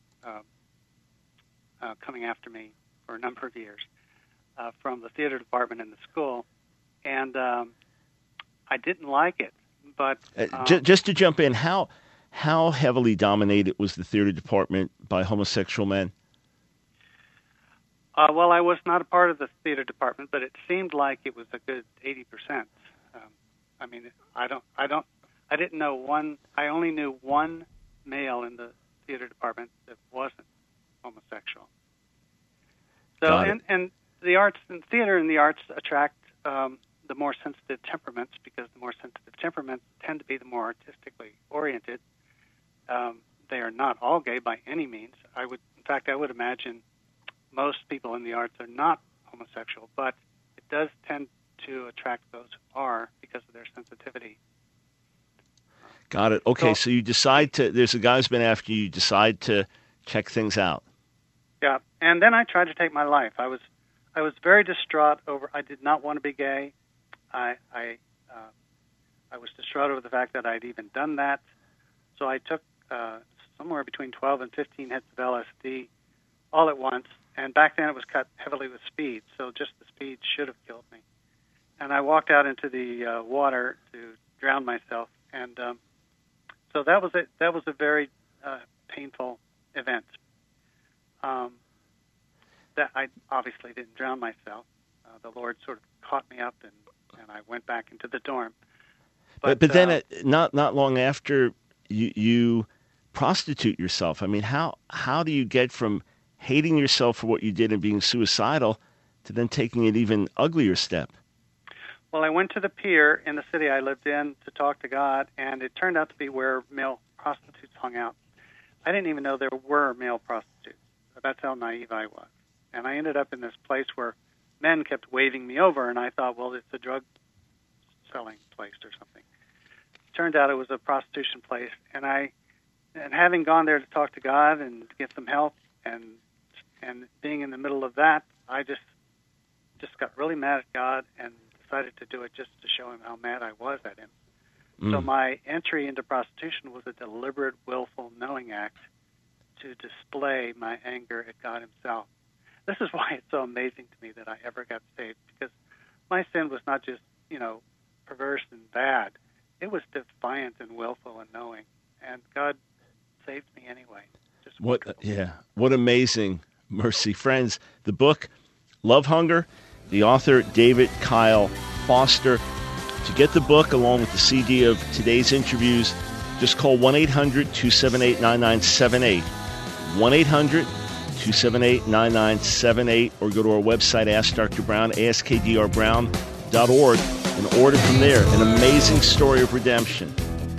Speaker 4: coming after me for a number of years from the theater department in the school, and I didn't like it. But
Speaker 1: just to jump in, how heavily dominated was the theater department by homosexual men?
Speaker 4: Well, I was not a part of the theater department, but it seemed like it was a good 80%. I mean, I didn't know one. I only knew one male in the theater department that wasn't homosexual. So, and the arts and theater and the arts attract the more sensitive temperaments, because the more sensitive temperaments tend to be the more artistically oriented. They are not all gay by any means. I would imagine most people in the arts are not homosexual, but it does tend to attract those who are because of their sensitivity.
Speaker 1: Got it. Okay, so you decide to, there's a guy who's been after you, decide to check things out.
Speaker 4: Yeah, and then I tried to take my life. I was very distraught over, I did not want to be gay. I was distraught over the fact that I'd even done that. So I took somewhere between 12 and 15 hits of LSD all at once. And back then it was cut heavily with speed, so just the speed should have killed me. And I walked out into the water to drown myself. And so that was it. That was a very painful event. That I obviously didn't drown myself. The Lord sort of caught me up, and I went back into the dorm.
Speaker 1: But then not long after, you prostitute yourself. I mean, how do you get from hating yourself for what you did and being suicidal to then taking an even uglier step?
Speaker 4: Well, I went to the pier in the city I lived in to talk to God, and it turned out to be where male prostitutes hung out. I didn't even know there were male prostitutes. That's how naive I was. And I ended up in this place where men kept waving me over, and I thought, well, it's a drug-selling place or something. It turned out it was a prostitution place, and having gone there to talk to God and to get some help, and being in the middle of that, I just got really mad at God and decided to do it just to show him how mad I was at him. So my entry into prostitution was a deliberate, willful, knowing act to display my anger at God himself. This is why it's so amazing to me that I ever got saved, because my sin was not just, perverse and bad. It was defiant and willful and knowing. And God saved me anyway. Just
Speaker 1: what amazing mercy. Friends, the book, Love Hunger, the author, David Kyle Foster. To get the book along with the CD of today's interviews, just call 1-800-278-9978. 1-800-278-9978, or go to our website, Ask Dr. Brown, askdrbrown.org, and order from there. An amazing story of redemption.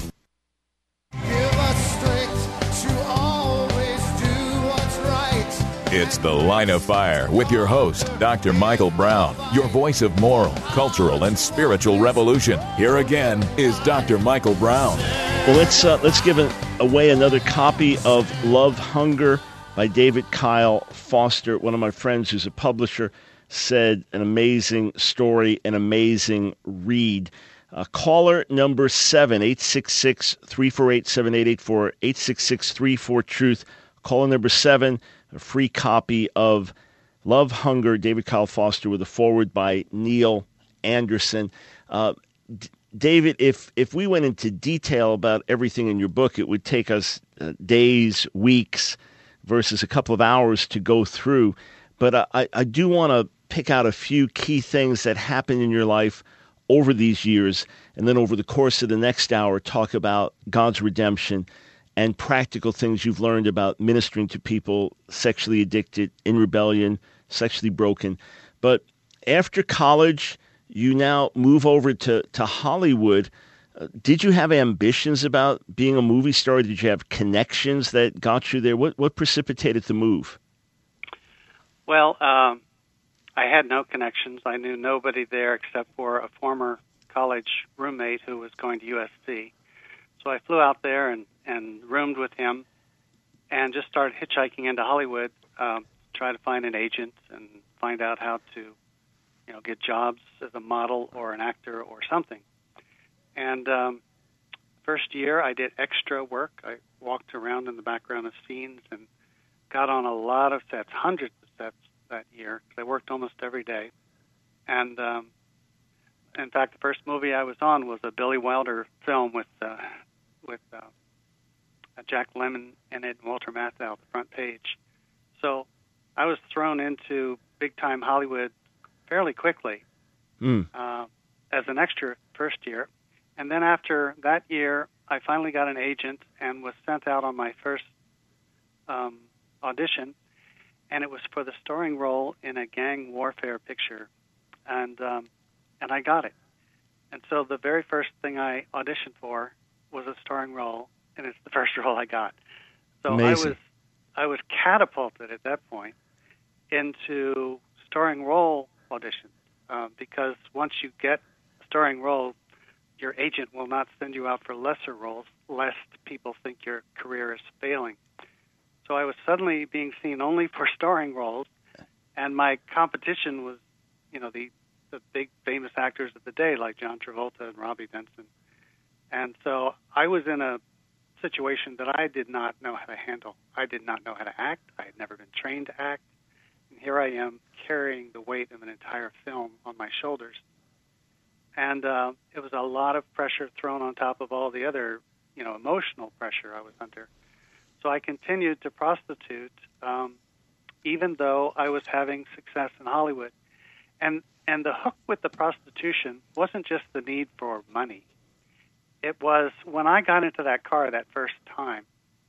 Speaker 3: Give us strength to always do what's right.
Speaker 2: It's The Line of Fire with your host, Dr. Michael Brown, your voice of moral, cultural, and spiritual revolution. Here again is Dr. Michael Brown.
Speaker 1: Well, let's give away another copy of Love Hunger by David Kyle Foster. One of my friends who's a publisher said an amazing story, an amazing read. Caller number 7, 866-348-7884, 866-34-TRUTH. Caller number 7, a free copy of Love Hunger, David Kyle Foster, with a foreword by Neil Anderson. David, if we went into detail about everything in your book, it would take us days, weeks, versus a couple of hours to go through. But I do want to pick out a few key things that happened in your life over these years, and then over the course of the next hour, talk about God's redemption and practical things you've learned about ministering to people sexually addicted, in rebellion, sexually broken. But after college, you now move over to Hollywood. Did you have ambitions about being a movie star? Did you have connections that got you there? What precipitated the move?
Speaker 4: Well, I had no connections. I knew nobody there except for a former college roommate who was going to USC. So I flew out there and roomed with him and just started hitchhiking into Hollywood, try to find an agent and find out how to, get jobs as a model or an actor or something. And first year I did extra work. I walked around in the background of scenes and got on a lot of sets, hundreds of sets that year, because I worked almost every day. And in fact, the first movie I was on was a Billy Wilder film with Jack Lemmon in it and Walter Matthau, the front page. So I was thrown into big-time Hollywood fairly quickly as an extra first year. And then after that year, I finally got an agent and was sent out on my first audition, and it was for the starring role in a gang warfare picture, and I got it. And so the very first thing I auditioned for was a starring role, and it's the first role I got. So
Speaker 1: Amazing.
Speaker 4: I was catapulted at that point into starring role auditions, because once you get a starring role, your agent will not send you out for lesser roles, lest people think your career is failing. So I was suddenly being seen only for starring roles, and my competition was, the big famous actors of the day like John Travolta and Robbie Benson. And so I was in a situation that I did not know how to handle. I did not know how to act. I had never been trained to act. And here I am carrying the weight of an entire film on my shoulders. And it was a lot of pressure thrown on top of all the other, emotional pressure I was under. So I continued to prostitute, even though I was having success in Hollywood. And the hook with the prostitution wasn't just the need for money. It was when I got into that car that first time,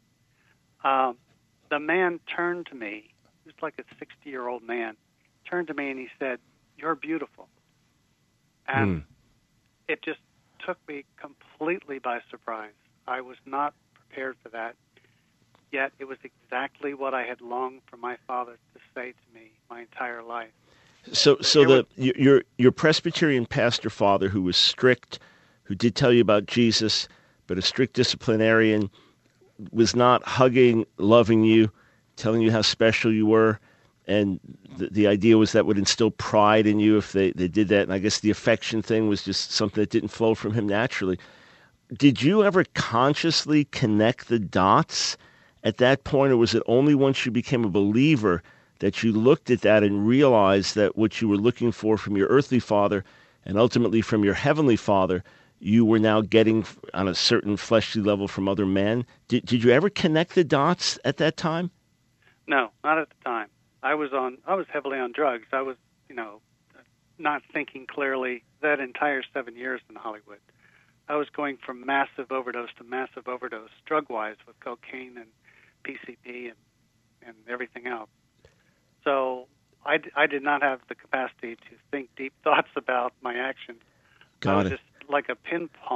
Speaker 4: the man turned to me. He was like a 60-year-old man. Turned to me and he said, "You're beautiful." And it just took me completely by surprise. I was not prepared for that. Yet it was exactly what I had longed for my father to say to me my entire life.
Speaker 1: So your Presbyterian pastor father, who was strict, who did tell you about Jesus, but a strict disciplinarian, was not hugging, loving you, telling you how special you were. And the idea was that would instill pride in you if they did that. And I guess the affection thing was just something that didn't flow from him naturally. Did you ever consciously connect the dots at that point, or was it only once you became a believer that you looked at that and realized that what you were looking for from your earthly father and ultimately from your heavenly father, you were now getting on a certain fleshly level from other men? Did you ever connect the dots at that time?
Speaker 4: No, not at the time. I was heavily on drugs. I was, not thinking clearly that entire 7 years in Hollywood. I was going from massive overdose to massive overdose, drug-wise, with cocaine and PCP and everything else. So I did not have the capacity to think deep thoughts about my actions. I was just like a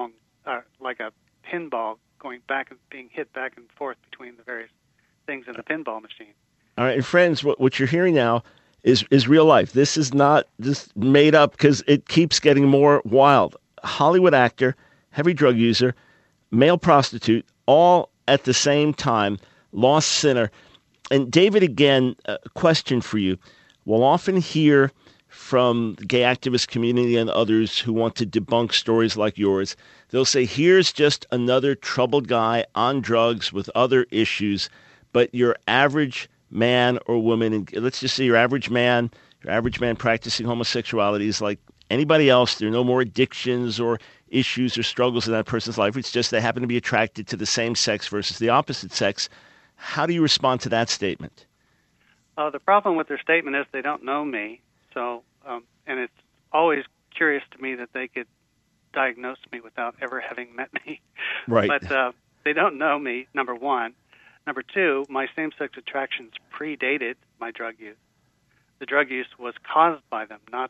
Speaker 4: pinball going back and being hit back and forth between the various things in the pinball machine.
Speaker 1: All right, and friends, what you're hearing now is real life. This is not just made up because it keeps getting more wild. Hollywood actor, heavy drug user, male prostitute, all at the same time, lost sinner. And David, again, a question for you. We'll often hear from the gay activist community and others who want to debunk stories like yours. They'll say, here's just another troubled guy on drugs with other issues, but your average man or woman, and let's just say your average man practicing homosexuality is like anybody else. There are no more addictions or issues or struggles in that person's life. It's just they happen to be attracted to the same sex versus the opposite sex. How do you respond to that statement?
Speaker 4: The problem with their statement is they don't know me. So, and it's always curious to me that they could diagnose me without ever having met me.
Speaker 1: Right.
Speaker 4: But they don't know me, number one. Number two, my same-sex attractions predated my drug use. The drug use was caused by them, not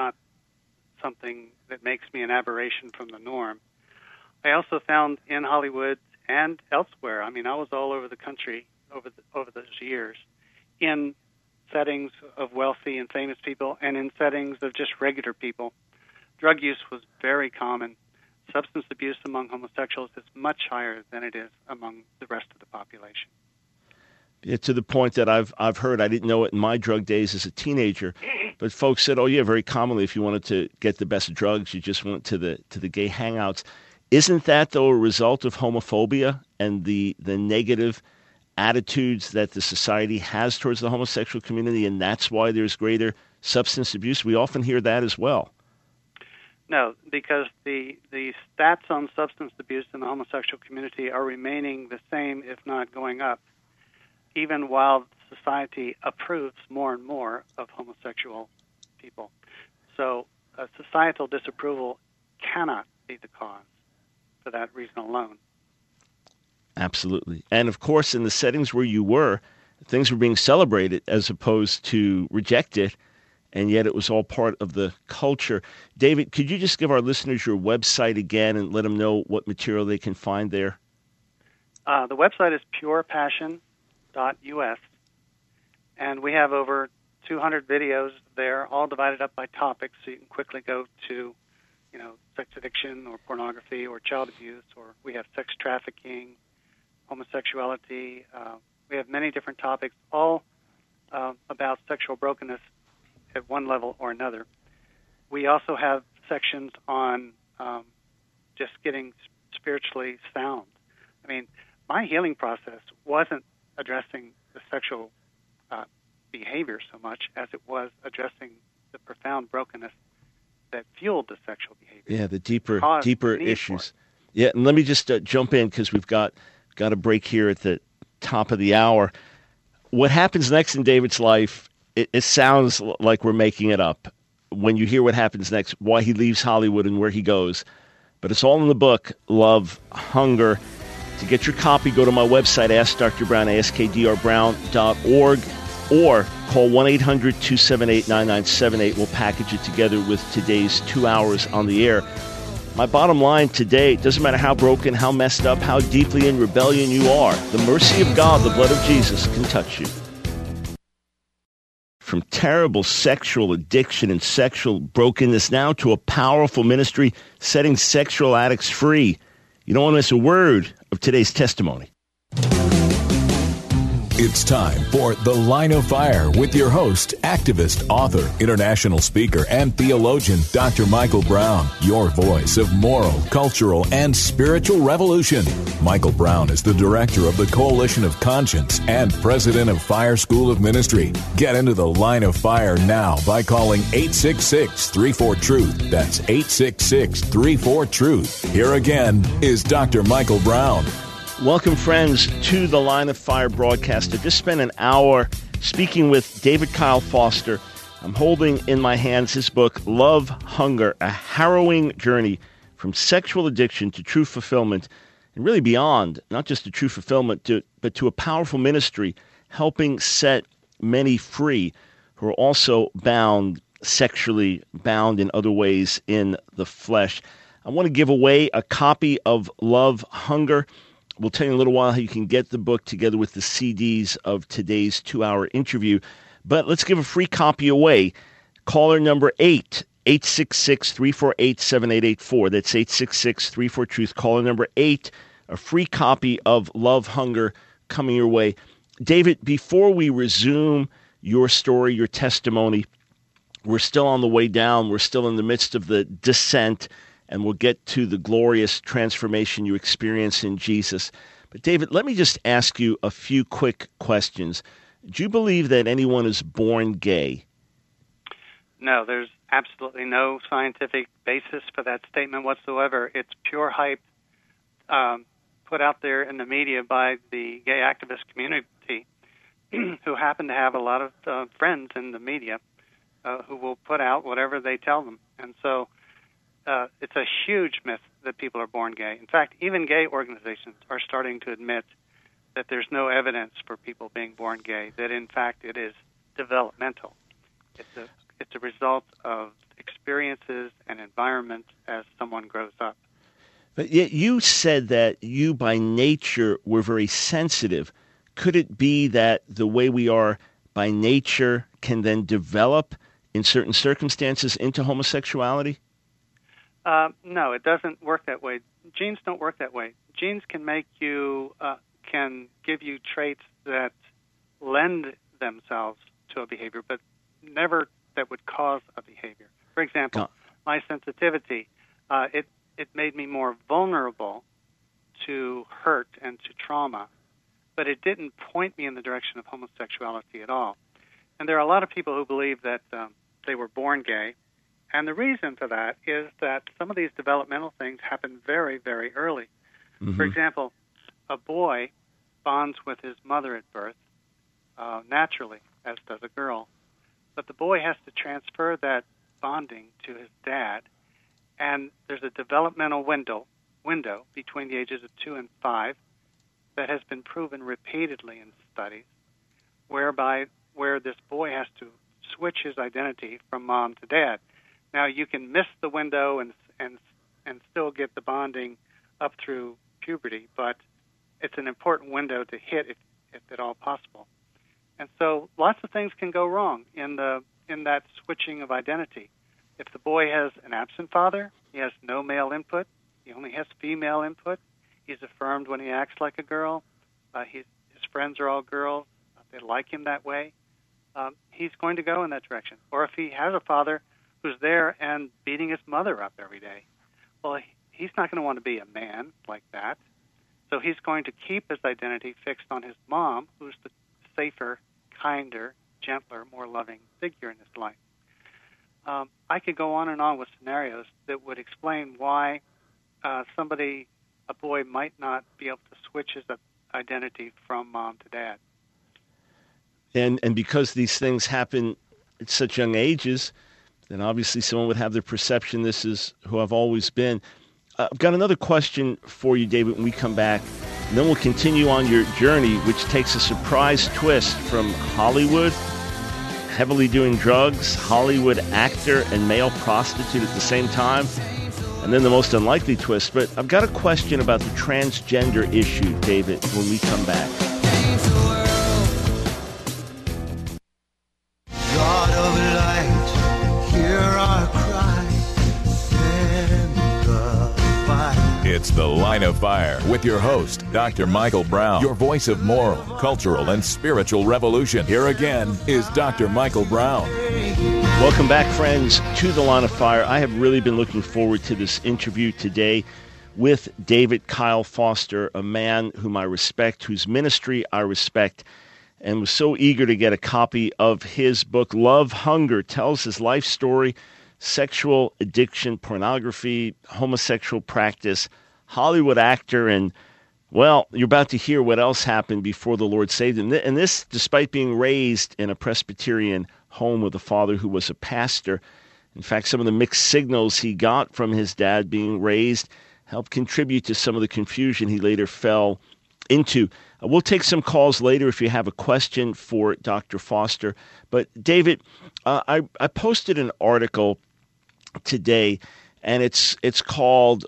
Speaker 4: something that makes me an aberration from the norm. I also found in Hollywood and elsewhere, I was all over the country over those years, in settings of wealthy and famous people and in settings of just regular people. Drug use was very common. Substance abuse among homosexuals is much higher than it is among the rest of the population.
Speaker 1: Yeah, to the point that I've heard, I didn't know it in my drug days as a teenager, but folks said, oh yeah, very commonly if you wanted to get the best drugs, you just went to the gay hangouts. Isn't that, though, a result of homophobia and the negative attitudes that the society has towards the homosexual community, and that's why there's greater substance abuse? We often hear that as well.
Speaker 4: No, because the stats on substance abuse in the homosexual community are remaining the same, if not going up, even while society approves more and more of homosexual people. So societal disapproval cannot be the cause for that reason alone.
Speaker 1: Absolutely. And of course, in the settings where you were, things were being celebrated as opposed to rejected, and yet it was all part of the culture. David, could you just give our listeners your website again and let them know what material they can find there?
Speaker 4: The website is purepassion.us, and we have over 200 videos there, all divided up by topics, so you can quickly go to, sex addiction or pornography or child abuse, or we have sex trafficking, homosexuality. We have many different topics, all about sexual brokenness at one level or another. We also have sections on just getting spiritually sound. My healing process wasn't addressing the sexual behavior so much as it was addressing the profound brokenness that fueled the sexual behavior.
Speaker 1: Yeah, the deeper issues. Yeah, and let me just jump in because we've got a break here at the top of the hour. What happens next in David's life, it sounds like we're making it up when you hear what happens next, why he leaves Hollywood and where he goes. But it's all in the book, Love, Hunger. To get your copy, go to my website, Ask Dr. Brown, askdrbrown.org, or call 1-800-278-9978. We'll package it together with today's 2 hours on the air. My bottom line today, it doesn't matter how broken, how messed up, how deeply in rebellion you are, the mercy of God, the blood of Jesus, can touch you. From terrible sexual addiction and sexual brokenness now to a powerful ministry setting sexual addicts free. You don't want to miss a word of today's testimony.
Speaker 2: It's time for The Line of Fire with your host, activist, author, international speaker, and theologian, Dr. Michael Brown, your voice of moral, cultural, and spiritual revolution. Michael Brown is the director of the Coalition of Conscience and president of Fire School of Ministry. Get into The Line of Fire now by calling 866-34-TRUTH. That's 866-34-TRUTH. Here again is Dr. Michael Brown.
Speaker 1: Welcome, friends, to the Line of Fire broadcast. I just spent an hour speaking with David Kyle Foster. I'm holding in my hands his book, Love, Hunger, A Harrowing Journey from Sexual Addiction to True Fulfillment, and really beyond, not just to true fulfillment, but to a powerful ministry helping set many free who are also bound sexually, bound in other ways in the flesh. I want to give away a copy of Love, Hunger. We'll tell you in a little while how you can get the book together with the CDs of today's 2-hour interview. But let's give a free copy away. Caller number 8, 866-348-7884. That's 866-34-TRUTH. Caller number 8, a free copy of Love, Hunger coming your way. David, before we resume your story, your testimony, we're still on the way down. We're still in the midst of the descent, and we'll get to the glorious transformation you experience in Jesus. But David, let me just ask you a few quick questions. Do you believe that anyone is born gay?
Speaker 4: No, there's absolutely no scientific basis for that statement whatsoever. It's pure hype put out there in the media by the gay activist community who happen to have a lot of friends in the media who will put out whatever they tell them. And so it's a huge myth that people are born gay. In fact, even gay organizations are starting to admit that there's no evidence for people being born gay, that in fact it is developmental. It's a result of experiences and environment as someone grows up.
Speaker 1: But yet you said that you by nature were very sensitive. Could it be that the way we are by nature can then develop in certain circumstances into homosexuality?
Speaker 4: No, it doesn't work that way. Genes don't work that way. Genes can make you, can give you traits that lend themselves to a behavior, but never that would cause a behavior. For example, my sensitivity, it made me more vulnerable to hurt and to trauma, but it didn't point me in the direction of homosexuality at all. And there are a lot of people who believe that they were born gay. And the reason for that is that some of these developmental things happen very, very early. Mm-hmm. For example, a boy bonds with his mother at birth naturally, as does a girl. But the boy has to transfer that bonding to his dad, and there's a developmental window between the ages of 2 and 5 that has been proven repeatedly in studies, where this boy has to switch his identity from mom to dad. Now, you can miss the window and still get the bonding up through puberty, but it's an important window to hit if at all possible. And so lots of things can go wrong in that switching of identity. If the boy has an absent father, he has no male input, he only has female input, he's affirmed when he acts like a girl, his friends are all girls, they like him that way, he's going to go in that direction. Or if he has a father who's there and beating his mother up every day, well, he's not going to want to be a man like that. So he's going to keep his identity fixed on his mom, who's the safer, kinder, gentler, more loving figure in his life. I could go on and on with scenarios that would explain why a boy might not be able to switch his identity from mom to dad.
Speaker 1: And because these things happen at such young ages, then obviously someone would have the perception this is who I've always been. I've got another question for you, David, when we come back. And then we'll continue on your journey, which takes a surprise twist from Hollywood, heavily doing drugs, Hollywood actor, and male prostitute at the same time. And then the most unlikely twist. But I've got a question about the transgender issue, David, when we come back.
Speaker 3: God of light, hear our cry, send the fire.
Speaker 2: It's The Line of Fire with your host, Dr. Michael Brown, your voice of moral, cultural, and spiritual revolution. Here again is Dr. Michael Brown.
Speaker 1: Welcome back, friends, to The Line of Fire. I have really been looking forward to this interview today with David Kyle Foster, a man whom I respect, whose ministry I respect, and was so eager to get a copy of his book, Love Hunger, tells his life story, sexual addiction, pornography, homosexual practice, Hollywood actor, and, well, you're about to hear what else happened before the Lord saved him. And this, despite being raised in a Presbyterian home with a father who was a pastor. In fact, some of the mixed signals he got from his dad being raised helped contribute to some of the confusion he later fell into. We'll take some calls later if you have a question for Dr. Foster. But, David, I posted an article today, and it's called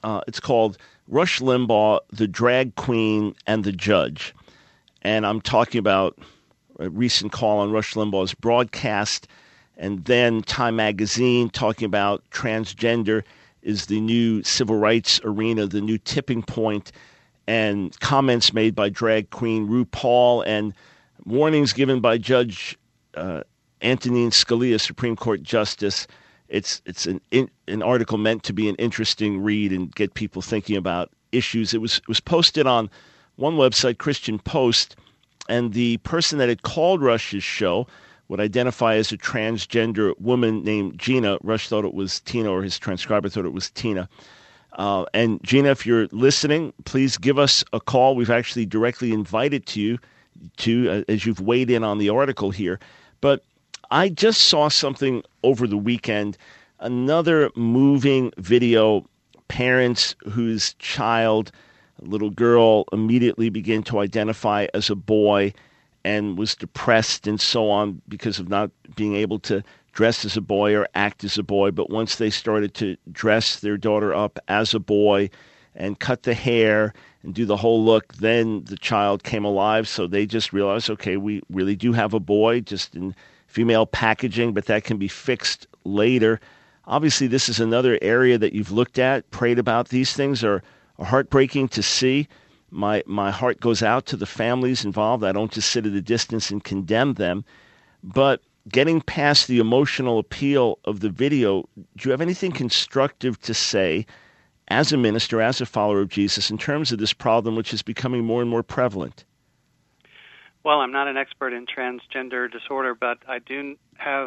Speaker 1: Rush Limbaugh, the Drag Queen and the Judge. And I'm talking about a recent call on Rush Limbaugh's broadcast, and then Time Magazine talking about transgender is the new civil rights arena, the new tipping point, and comments made by drag queen RuPaul, and warnings given by Judge Antonin Scalia, Supreme Court Justice. It's an article meant to be an interesting read and get people thinking about issues. It was posted on one website, Christian Post, and the person that had called Rush's show would identify as a transgender woman named Gina. Rush thought it was Tina, or his transcriber thought it was Tina. And Gina, if you're listening, please give us a call. We've actually directly invited you to, as you've weighed in on the article here. But I just saw something over the weekend, another moving video, parents whose child, a little girl, immediately began to identify as a boy and was depressed and so on because of not being able to dress as a boy or act as a boy. But once they started to dress their daughter up as a boy and cut the hair and do the whole look, then the child came alive. So they just realized, okay, we really do have a boy, just in female packaging, but that can be fixed later. Obviously, this is another area that you've looked at, prayed about. These things are heartbreaking to see. My heart goes out to the families involved. I don't just sit at a distance and condemn them. But getting past the emotional appeal of the video, do you have anything constructive to say as a minister, as a follower of Jesus, in terms of this problem, which is becoming more and more prevalent?
Speaker 4: Well, I'm not an expert in transgender disorder, but I did have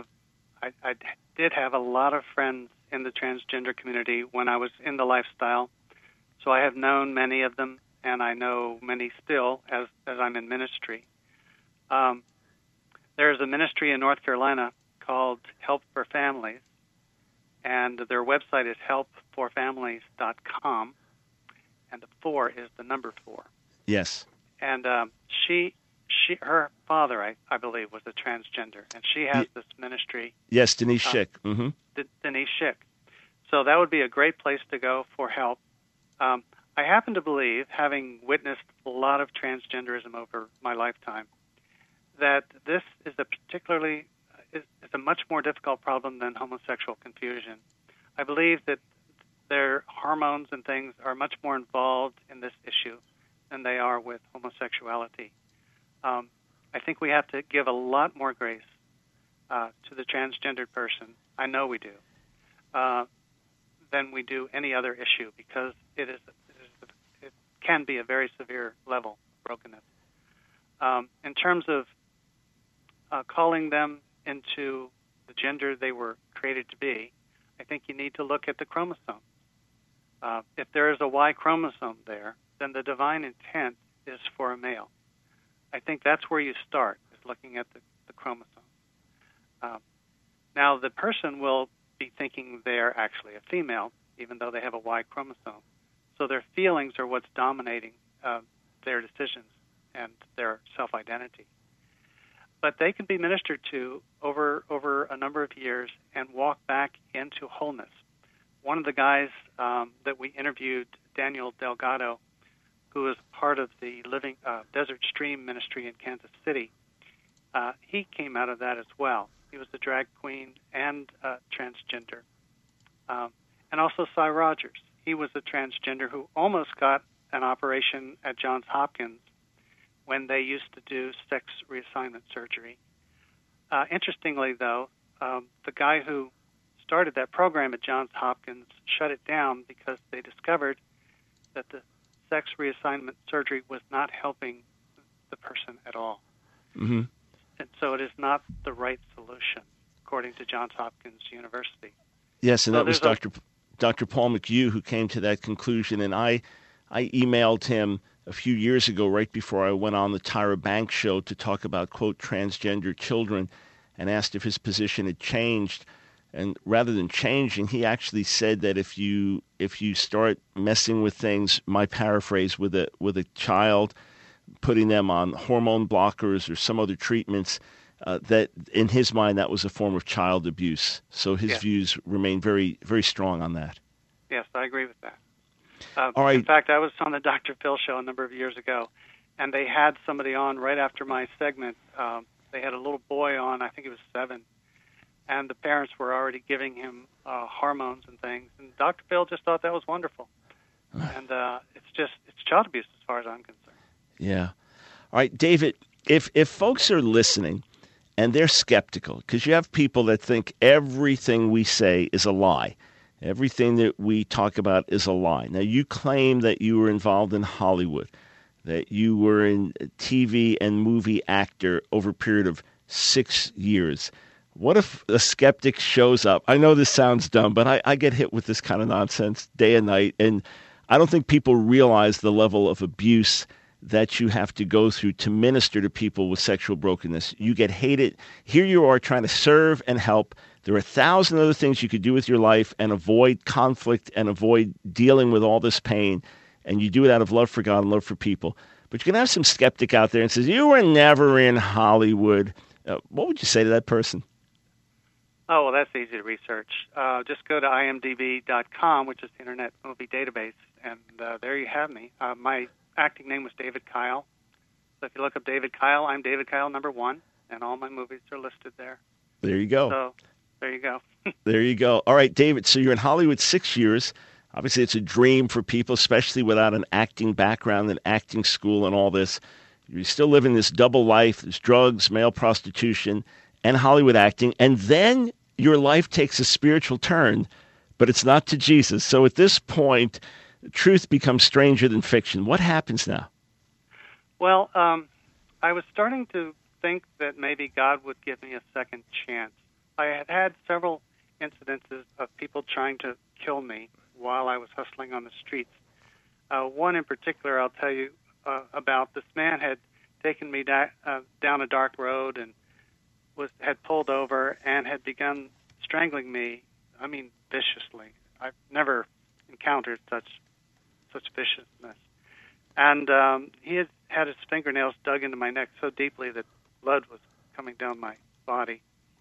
Speaker 4: a lot of friends in the transgender community when I was in the lifestyle. So I have known many of them, and I know many still as I'm in ministry. There's a ministry in North Carolina called Help for Families, and their website is helpforfamilies.com, and the 4 is the number 4.
Speaker 1: Yes.
Speaker 4: And her father, I believe, was a transgender, and she has this ministry.
Speaker 1: Yes, Denise Schick. Mm-hmm.
Speaker 4: Denise Schick. So that would be a great place to go for help. I happen to believe, having witnessed a lot of transgenderism over my lifetime, that this is a much more difficult problem than homosexual confusion. I believe that their hormones and things are much more involved in this issue than they are with homosexuality. I think we have to give a lot more grace to the transgendered person. I know we do, than we do any other issue, because it can be a very severe level of brokenness. In terms of calling them into the gender they were created to be, I think you need to look at the chromosome. If there is a Y chromosome there, then the divine intent is for a male. I think that's where you start, is looking at the chromosome. Now, the person will be thinking they're actually a female, even though they have a Y chromosome. So their feelings are what's dominating their decisions and their self-identity. But they can be ministered to over a number of years and walk back into wholeness. One of the guys that we interviewed, Daniel Delgado, who is part of the Living Desert Stream ministry in Kansas City, he came out of that as well. He was a drag queen and transgender. And also Cy Rogers. he was a transgender who almost got an operation at Johns Hopkins when they used to do sex reassignment surgery. Interestingly, though, the guy who started that program at Johns Hopkins shut it down because they discovered that the sex reassignment surgery was not helping the person at all.
Speaker 1: Mm-hmm.
Speaker 4: And so it is not the right solution, according to Johns Hopkins University.
Speaker 1: Yes, and
Speaker 4: so
Speaker 1: that was Dr. Paul McHugh who came to that conclusion. And I emailed him a few years ago, right before I went on the Tyra Banks show to talk about, quote, transgender children, and asked if his position had changed. And rather than changing, he actually said that if you start messing with things, my paraphrase, with a child, putting them on hormone blockers or some other treatments, that in his mind that was a form of child abuse. So his views remain very, very strong on that.
Speaker 4: Yes, I agree with that.
Speaker 1: All right.
Speaker 4: In fact, I was on the Dr. Phil show a number of years ago, and they had somebody on right after my segment. They had a little boy on, I think he was 7, and the parents were already giving him hormones and things. And Dr. Phil just thought that was wonderful. And it's child abuse as far as I'm concerned.
Speaker 1: Yeah. All right, David, if folks are listening and they're skeptical, because you have people that think everything we say is a lie, everything that we talk about is a lie. Now, you claim that you were involved in Hollywood, that you were in TV and movie actor over a period of 6 years. What if a skeptic shows up? I know this sounds dumb, but I get hit with this kind of nonsense day and night, and I don't think people realize the level of abuse that you have to go through to minister to people with sexual brokenness. You get hated. Here you are trying to serve and help. There are 1,000 other things you could do with your life and avoid conflict and avoid dealing with all this pain, and you do it out of love for God and love for people. But you can have some skeptic out there and says, you were never in Hollywood. What would you say to that person?
Speaker 4: Oh, well, that's easy to research. Just go to imdb.com, which is the Internet Movie Database, and there you have me. My acting name was David Kyle. So if you look up David Kyle, I'm David Kyle #1, and all my movies are listed there.
Speaker 1: There you go.
Speaker 4: So there you go.
Speaker 1: There you go. All right, David, so you're in Hollywood 6 years. Obviously, it's a dream for people, especially without an acting background and acting school and all this. You're still living this double life. There's drugs, male prostitution, and Hollywood acting. And then your life takes a spiritual turn, but it's not to Jesus. So at this point, truth becomes stranger than fiction. What happens now?
Speaker 4: Well, I was starting to think that maybe God would give me a second chance. I had had several incidences of people trying to kill me while I was hustling on the streets. One in particular I'll tell you about. This man had taken me down a dark road and had pulled over and had begun strangling me, I mean, viciously. I've never encountered such viciousness. And he had his fingernails dug into my neck so deeply that blood was coming down my body.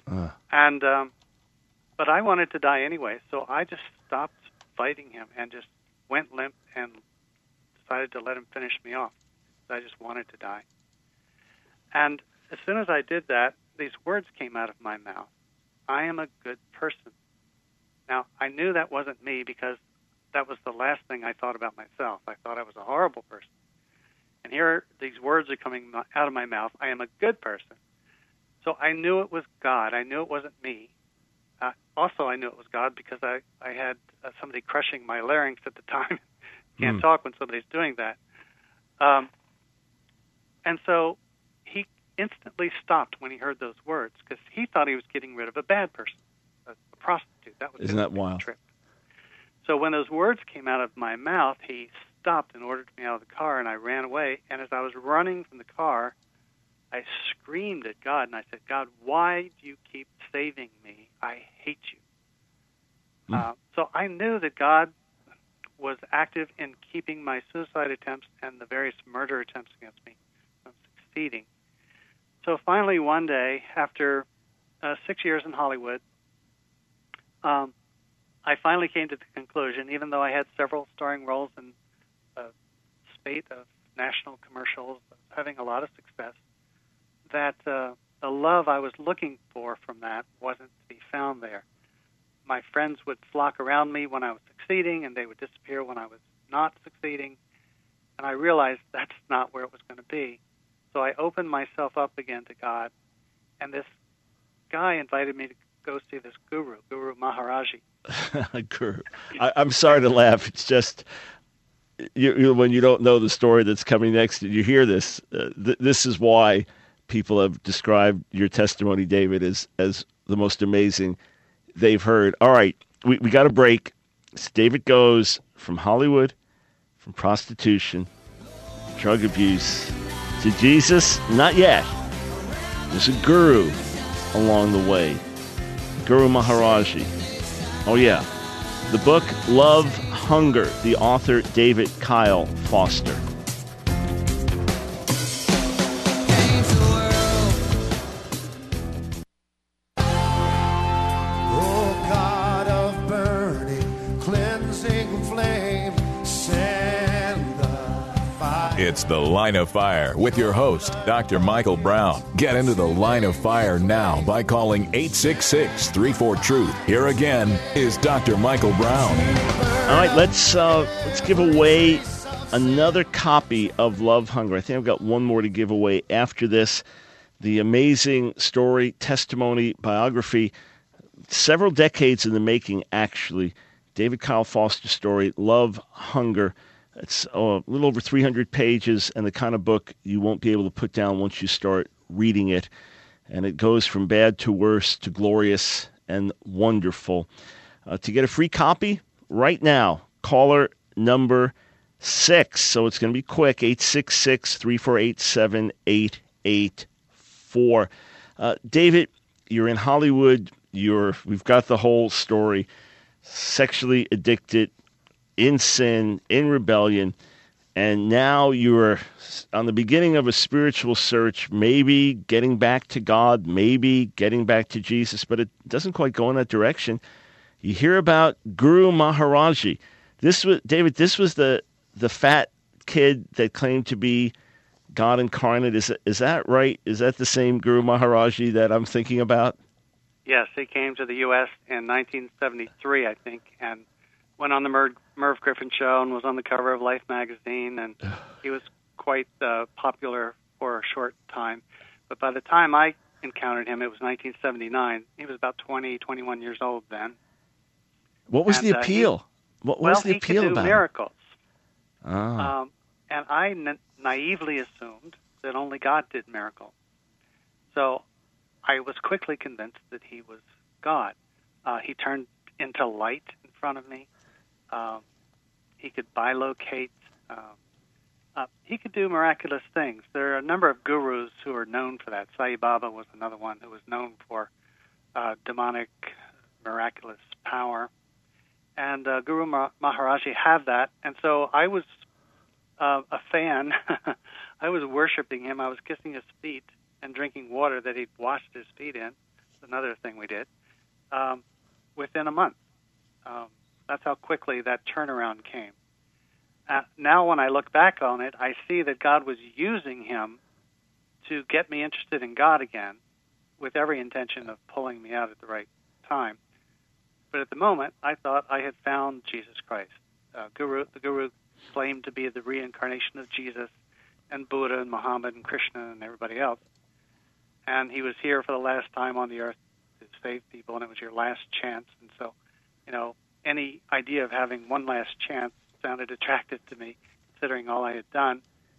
Speaker 4: But I wanted to die anyway, so I just stopped fighting him and just went limp and decided to let him finish me off. I just wanted to die. And as soon as I did that, these words came out of my mouth. I am a good person. Now, I knew that wasn't me because that was the last thing I thought about myself. I thought I was a horrible person. And here these words are coming out of my mouth. I am a good person. So I knew it was God. I knew it wasn't me. Also, I knew it was God because I had somebody crushing my larynx at the time. You can't talk when somebody's doing that. And so he instantly stopped when he heard those words because he thought he was getting rid of a bad person, a prostitute. That was
Speaker 1: Isn't that wild?
Speaker 4: Trip. So when those words came out of my mouth, he stopped and ordered me out of the car, and I ran away. And as I was running from the car, I screamed at God, and I said, God, why do you keep saving me? I hate you. So I knew that God was active in keeping my suicide attempts and the various murder attempts against me from succeeding. So finally one day, after 6 years in Hollywood, I finally came to the conclusion, even though I had several starring roles in a spate of national commercials, having a lot of success, that the love I was looking for from that wasn't to be found there. my friends would flock around me when I was succeeding, and they would disappear when I was not succeeding. And I realized that's not where it was going to be. So I opened myself up again to God, and this guy invited me to go see this Guru Maharaji.
Speaker 1: Guru. I'm sorry to laugh. It's just when you don't know the story that's coming next, you hear this. This is why people have described your testimony, David, as the most amazing they've heard. All right, we got a break. So David goes from Hollywood, from prostitution, drug abuse, to Jesus. Not yet. There's a guru along the way. Guru Maharaji. Oh, yeah. The book, Love, Hunger, the author, David Kyle Foster.
Speaker 2: It's The Line of Fire with your host, Dr. Michael Brown. Get into the Line of Fire now by calling 866-34-TRUTH. Here again is Dr. Michael Brown.
Speaker 1: All right, let's give away another copy of Love, Hunger. I think I've got one more to give away after this. The amazing story, testimony, biography, several decades in the making, actually. David Kyle Foster's story, Love, Hunger. It's a little over 300 pages and the kind of book you won't be able to put down once you start reading it. And it goes from bad to worse to glorious and wonderful. To get a free copy right now, caller number 6. So it's going to be quick, 866-348-7884. David, you're in Hollywood. We've got the whole story. Sexually addicted, in sin, in rebellion, and now you're on the beginning of a spiritual search, maybe getting back to God, maybe getting back to Jesus, but it doesn't quite go in that direction. You hear about Guru Maharaji. David, this was the fat kid that claimed to be God incarnate. Is that right? Is that the same Guru Maharaji that I'm thinking about?
Speaker 4: Yes, he came to the U.S. in 1973, I think, and went on the Merv Griffin show and was on the cover of Life magazine, and he was quite popular for a short time. But by the time I encountered him, it was 1979. He was about 20, 21 years old then.
Speaker 1: What was the appeal? What was the appeal
Speaker 4: he could do
Speaker 1: about
Speaker 4: miracles.
Speaker 1: Ah.
Speaker 4: And I naively assumed that only God did miracles. So I was quickly convinced that he was God. He turned into light in front of me. He could bilocate. He could do miraculous things. There are a number of gurus who are known for that. Sai Baba was another one who was known for demonic, miraculous power. And Guru Maharaji had that. And so I was a fan. I was worshiping him. I was kissing his feet and drinking water that he'd washed his feet in. That's another thing we did. Within a month. That's how quickly that turnaround came. Now when I look back on it, I see that God was using him to get me interested in God again with every intention of pulling me out at the right time. But at the moment, I thought I had found Jesus Christ. The Guru claimed to be the reincarnation of Jesus and Buddha and Muhammad and Krishna and everybody else. And he was here for the last time on the earth to save people, and it was your last chance. And so, any idea of having one last chance sounded attractive to me, considering all I had done.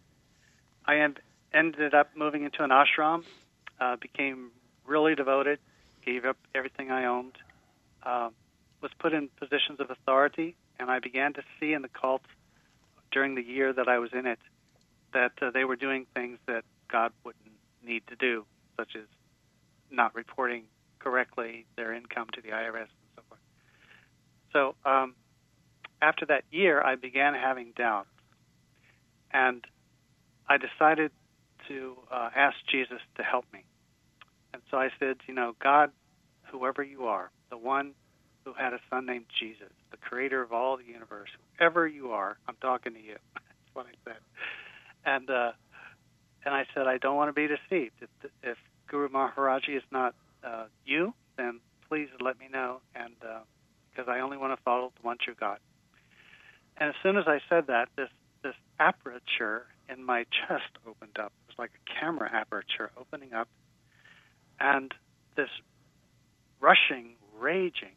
Speaker 4: I ended up moving into an ashram, became really devoted, gave up everything I owned, was put in positions of authority, and I began to see in the cult during the year that I was in it that they were doing things that God wouldn't need to do, such as not reporting correctly their income to the IRS and so forth. So after that year, I began having doubts, and I decided to ask Jesus to help me. And so I said, God, whoever you are, the one who had a son named Jesus, the creator of all the universe, whoever you are, I'm talking to you. That's what I said. And I said, I don't want to be deceived. If Guru Maharaji is not you, then please let me know, and because I only want to follow the one true God. And as soon as I said that, this aperture in my chest opened up. It was like a camera aperture opening up, and this rushing, raging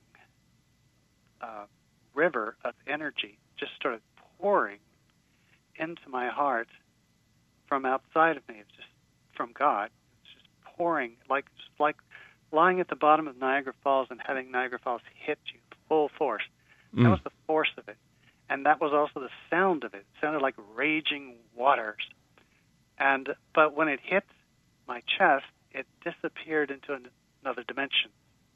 Speaker 4: river of energy just started pouring into my heart from outside of me. It's just from God. It's just pouring, like lying at the bottom of Niagara Falls and having Niagara Falls hit you full force. That was the force of it. And that was also the sound of it. It sounded like raging waters. But when it hit my chest, it disappeared into another dimension.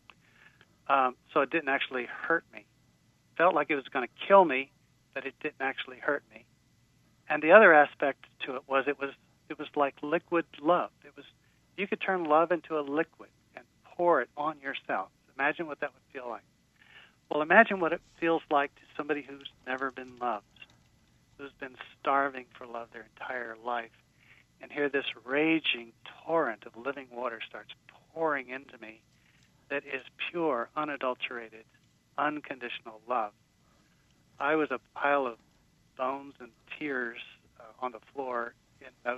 Speaker 4: So it didn't actually hurt me. It felt like it was going to kill me, but it didn't actually hurt me. And the other aspect to it was like liquid love. You could turn love into a liquid and pour it on yourself. Imagine what that would feel like. Well, imagine what it feels like to somebody who's never been loved, who's been starving for love their entire life. And here this raging torrent of living water starts pouring into me that is pure, unadulterated, unconditional love. I was a pile of bones and tears on the floor in no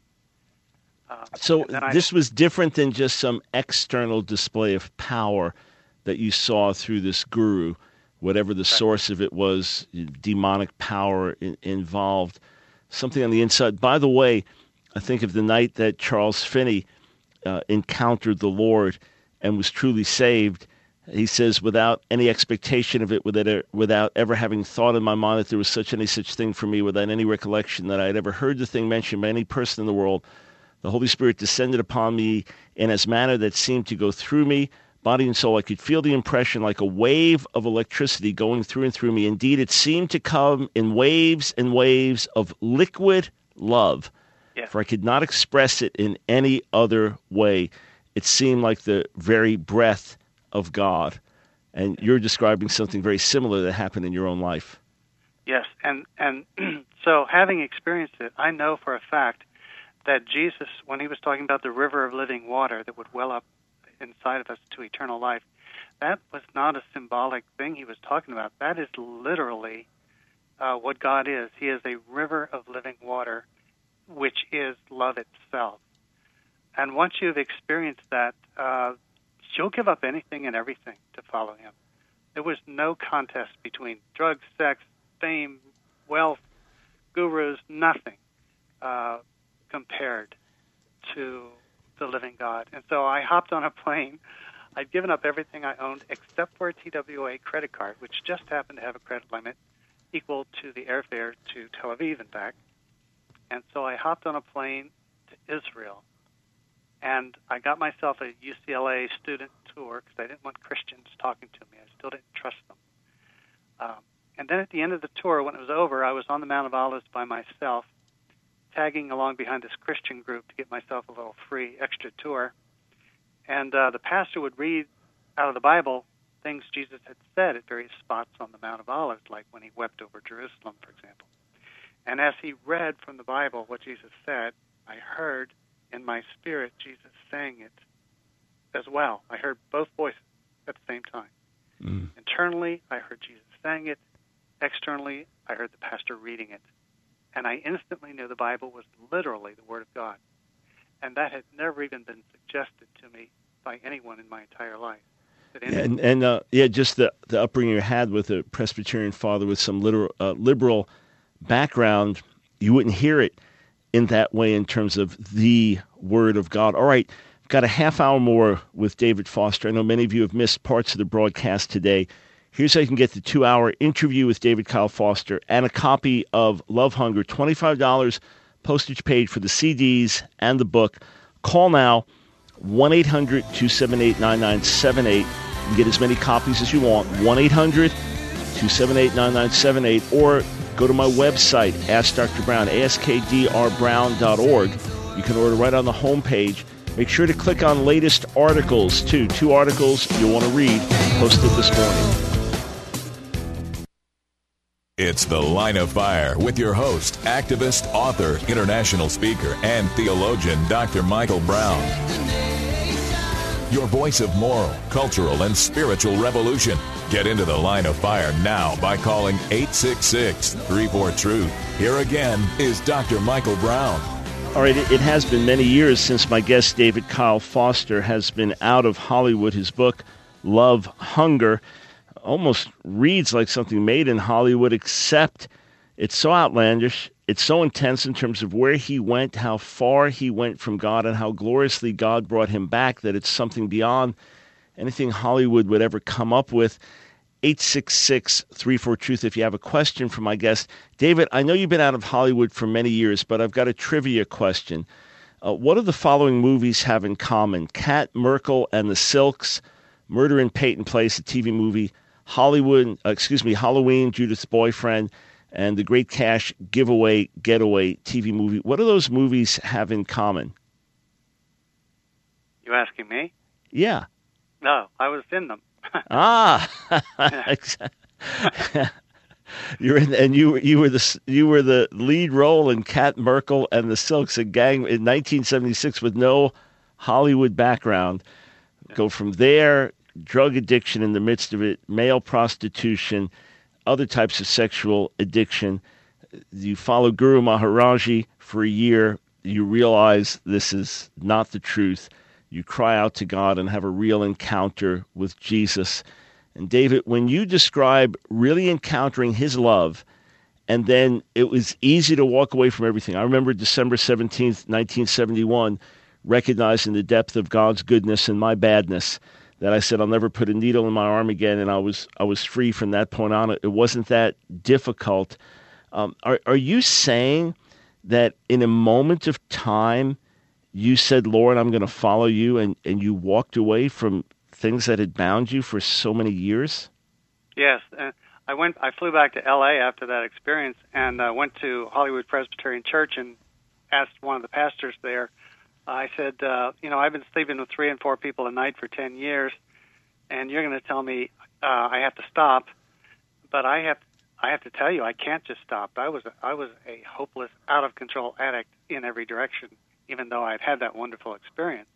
Speaker 4: time.
Speaker 1: So this was different than just some external display of power that you saw through this guru, whatever the source of it was, demonic power involved, something on the inside. By the way, I think of the night that Charles Finney encountered the Lord and was truly saved. He says, without any expectation of it, without ever having thought in my mind that there was such thing for me, without any recollection that I had ever heard the thing mentioned by any person in the world, the Holy Spirit descended upon me in a manner that seemed to go through me, body and soul. I could feel the impression like a wave of electricity going through and through me. Indeed, it seemed to come in waves and waves of liquid love, for I could not express it in any other way. It seemed like the very breath of God. And you're describing something very similar that happened in your own life.
Speaker 4: Yes, and so having experienced it, I know for a fact that Jesus, when he was talking about the river of living water that would well up inside of us to eternal life, that was not a symbolic thing he was talking about. That is literally what God is. He is a river of living water, which is love itself. And once you've experienced that, you'll give up anything and everything to follow him. There was no contest between drugs, sex, fame, wealth, gurus, nothing compared to the living God. And so I hopped on a plane. I'd given up everything I owned except for a TWA credit card, which just happened to have a credit limit equal to the airfare to Tel Aviv and back. And so I hopped on a plane to Israel. And I got myself a UCLA student tour because I didn't want Christians talking to me. I still didn't trust them. And then at the end of the tour, when it was over, I was on the Mount of Olives by myself, tagging along behind this Christian group to get myself a little free extra tour. And the pastor would read out of the Bible things Jesus had said at various spots on the Mount of Olives, like when he wept over Jerusalem, for example. And as he read from the Bible what Jesus said, I heard in my spirit Jesus saying it as well. I heard both voices at the same time. Internally, I heard Jesus saying it. Externally, I heard the pastor reading it. And I instantly knew the Bible was literally the Word of God. And that had never even been suggested to me by anyone in my entire life. Just the upbringing you had with a Presbyterian father with some liberal background, you wouldn't hear it in that way in terms of the Word of God. All right, I've got a half hour more with David Foster. I know many of you have missed parts of the broadcast today. Here's how you can get the 2-hour interview with David Kyle Foster and a copy of Love Hunger, $25 postage paid for the CDs and the book. Call now, 1-800-278-9978. You can get as many copies as you want, 1-800-278-9978, or go to my website, Ask Dr. Brown, askdrbrown.org. You can order right on the homepage. Make sure to click on latest articles, too. 2 articles you'll want to read, posted this morning.
Speaker 2: It's The Line of Fire with your host, activist, author, international speaker, and theologian, Dr. Michael Brown. Your voice of moral, cultural, and spiritual revolution. Get into the line of fire now by calling 866-34-TRUTH. Here again is Dr. Michael Brown.
Speaker 1: All right, it has been many years since my guest, David Kyle Foster, has been out of Hollywood. His book, Love, Hunger, almost reads like something made in Hollywood, except it's so outlandish, it's so intense in terms of where he went, how far he went from God, and how gloriously God brought him back, that it's something beyond anything Hollywood would ever come up with. 866-34-TRUTH if you have a question for my guest. David, I know you've been out of Hollywood for many years, but I've got a trivia question. What do the following movies have in common? Kat Merkel and the Silks, Murder in Peyton Place, a TV movie, Halloween, Judith's Boyfriend, and The Great Cash Giveaway Getaway TV movie. What do those movies have in common?
Speaker 4: You asking me?
Speaker 1: Yeah.
Speaker 4: No, I was in them.
Speaker 1: You're in, and you were the lead role in Kat Merkel and the Silks, a gang in 1976 with no Hollywood background. Go from there, drug addiction in the midst of it, male prostitution, other types of sexual addiction. You follow Guru Maharaji for a year. You realize this is not the truth. You cry out to God and have a real encounter with Jesus. And David, when you describe really encountering his love, and then it was easy to walk away from everything. I remember December 17th, 1971, recognizing the depth of God's goodness and my badness, that I said, I'll never put a needle in my arm again, and I was free from that point on. It wasn't that difficult. Are you saying that in a moment of time, you said, Lord, I'm going to follow you, and you walked away from things that had bound you for so many years?
Speaker 4: Yes. I flew back to L.A. after that experience and went to Hollywood Presbyterian Church and asked one of the pastors there. I said, I've been sleeping with 3 and 4 people a night for 10 years, and you're going to tell me I have to stop, but I have to tell you I can't just stop. I was a hopeless, out-of-control addict in every direction, even though I'd had that wonderful experience.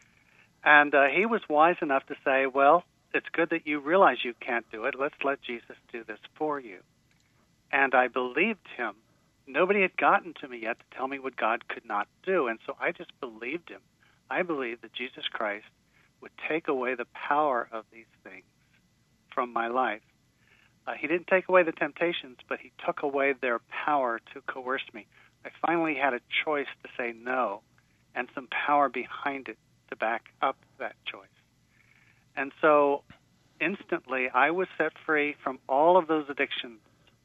Speaker 4: And he was wise enough to say, well, it's good that you realize you can't do it. Let's let Jesus do this for you. And I believed him. Nobody had gotten to me yet to tell me what God could not do, and so I just believed him. I believed that Jesus Christ would take away the power of these things from my life. He didn't take away the temptations, but he took away their power to coerce me. I finally had a choice to say no, and some power behind it to back up that choice. And so instantly I was set free from all of those addictions,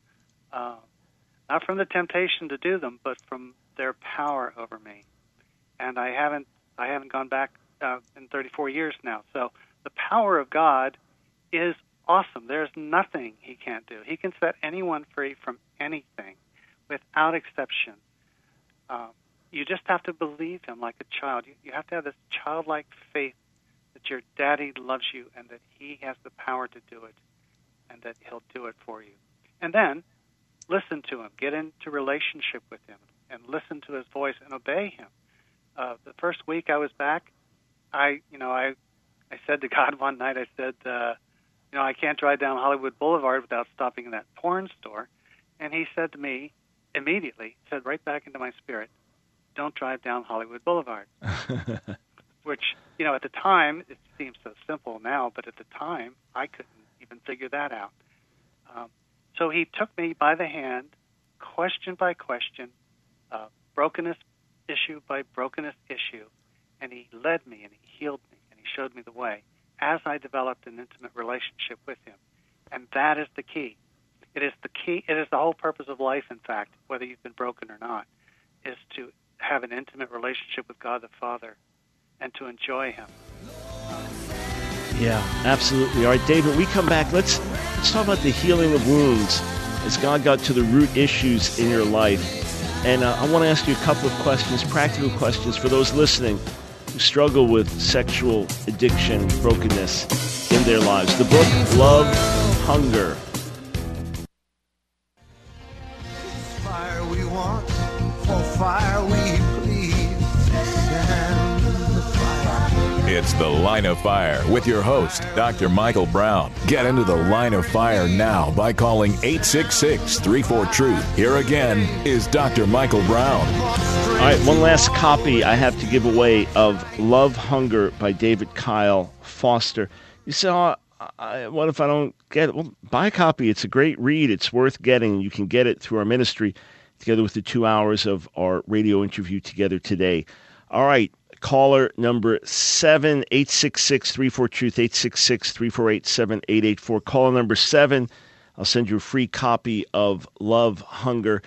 Speaker 4: not from the temptation to do them, but from their power over me. And I haven't gone back in 34 years now. So the power of God is awesome. There's nothing he can't do. He can set anyone free from anything without exception. You just have to believe him like a child. You have to have this childlike faith that your daddy loves you and that he has the power to do it and that he'll do it for you. And then listen to him. Get into relationship with him and listen to his voice and obey him. The first week I was back, I said to God one night, I said, I can't drive down Hollywood Boulevard without stopping in that porn store. And he said to me immediately, said right back into my spirit, don't drive down Hollywood Boulevard. Which, at the time, it seems so simple now, but at the time, I couldn't even figure that out. So he took me by the hand, question by question, brokenness issue by brokenness issue, and he led me and he healed me and he showed me the way as I developed an intimate relationship with him. And that is the key. It is the key. It is the whole purpose of life, in fact, whether you've been broken or not, is to have an intimate relationship with God the Father and to enjoy him.
Speaker 1: Yeah, absolutely. All right, David, we come back. Let's talk about the healing of wounds as God got to the root issues in your life. And I want to ask you a couple of questions, practical questions for those listening who struggle with sexual addiction, brokenness in their lives. The book, Love, Hunger.
Speaker 3: Fire we want, for fire we plead. Stand in the fire.
Speaker 2: It's The Line of Fire with your host, Dr. Michael Brown. Get into the Line of Fire now by calling 866-34-TRUTH. Here again is Dr. Michael Brown.
Speaker 1: All right, one last copy I have to give away of Love, Hunger by David Kyle Foster. You say, what if I don't get it? Well, buy a copy. It's a great read. It's worth getting. You can get it through our ministry together with the 2 hours of our radio interview together today. All right, caller number 7, 866-34-TRUTH, 866-348-7884. Caller number 7, I'll send you a free copy of Love, Hunger.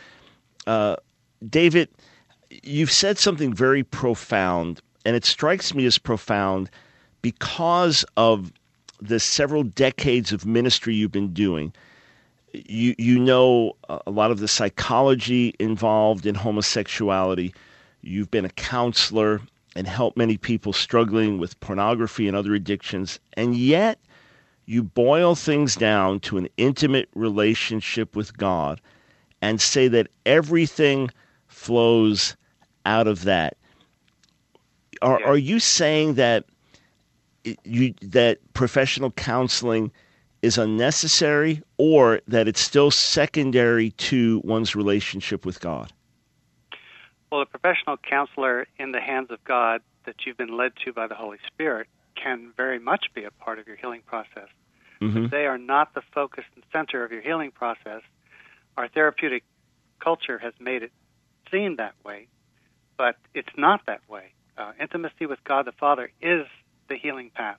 Speaker 1: David, you've said something very profound, and it strikes me as profound because of the several decades of ministry you've been doing. You know a lot of the psychology involved in homosexuality. You've been a counselor and helped many people struggling with pornography and other addictions, and yet you boil things down to an intimate relationship with God and say that everything flows out of that. Are you saying that that professional counseling is unnecessary, or that it's still secondary to one's relationship with God?
Speaker 4: Well, a professional counselor in the hands of God that you've been led to by the Holy Spirit can very much be a part of your healing process.
Speaker 1: Mm-hmm.
Speaker 4: But they are not the focus and center of your healing process. Our therapeutic culture has made it seem that way, but it's not that way. Intimacy with God the Father is the healing path.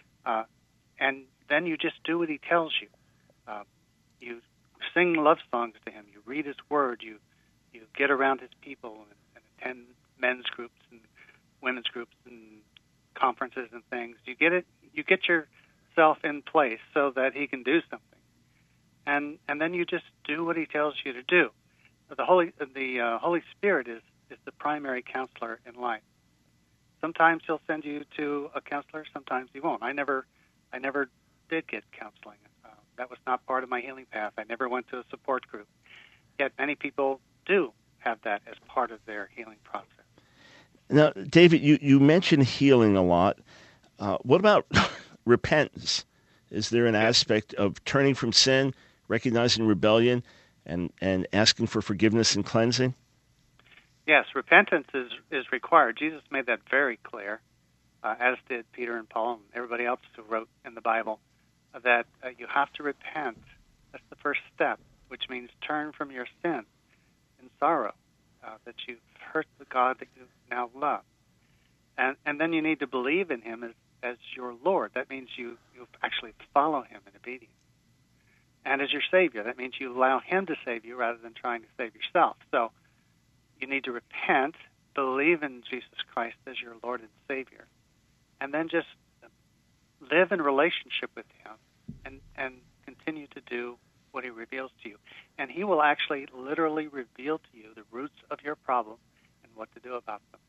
Speaker 4: And then you just do what He tells you. You sing love songs to Him. You read His Word. You get around His people and attend men's groups and women's groups and conferences and things. You get yourself in place so that He can do something. And then you just do what He tells you to do. The Holy Spirit is the primary counselor in life. Sometimes He'll send you to a counselor. Sometimes He won't. I never did get counseling. That was not part of my healing path. I never went to a support group. Yet many people do have that as part of their healing process.
Speaker 1: Now, David, you mentioned healing a lot. What about repentance? Is there an aspect of turning from sin, recognizing rebellion, and asking for forgiveness and cleansing?
Speaker 4: Yes, repentance is required. Jesus made that very clear, as did Peter and Paul and everybody else who wrote in the Bible, that you have to repent. That's the first step, which means turn from your sin in sorrow, that you've hurt the God that you now love. And then you need to believe in Him as your Lord. That means you actually follow Him in obedience. And as your Savior, that means you allow Him to save you rather than trying to save yourself. So you need to repent, believe in Jesus Christ as your Lord and Savior, and then just live in relationship with Him and continue to do what He reveals to you. And He will actually literally reveal to you the roots of your problem and what to do about them.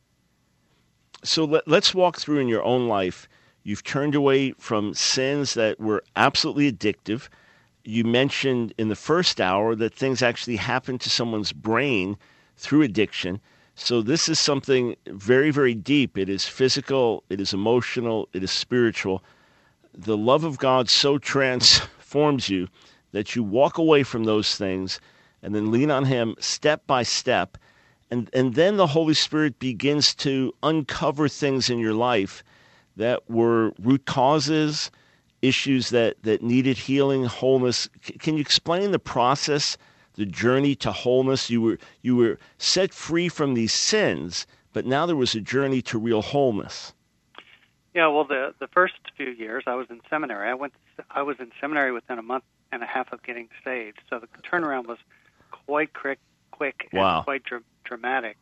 Speaker 1: So let's walk through in your own life. You've turned away from sins that were absolutely addictive. You mentioned in the first hour that things actually happen to someone's brain through addiction. So this is something very, very deep. It is physical, it is emotional, it is spiritual. The love of God so transforms you that you walk away from those things and then lean on Him step by step. And then the Holy Spirit begins to uncover things in your life that were root causes, issues that needed healing, wholeness. Can you explain the process, the journey to wholeness? You were set free from these sins, but now there was a journey to real wholeness.
Speaker 4: Yeah, well, the first few years I was in seminary. I was in seminary within a month and a half of getting saved, so the turnaround was quite quick and quite dramatic.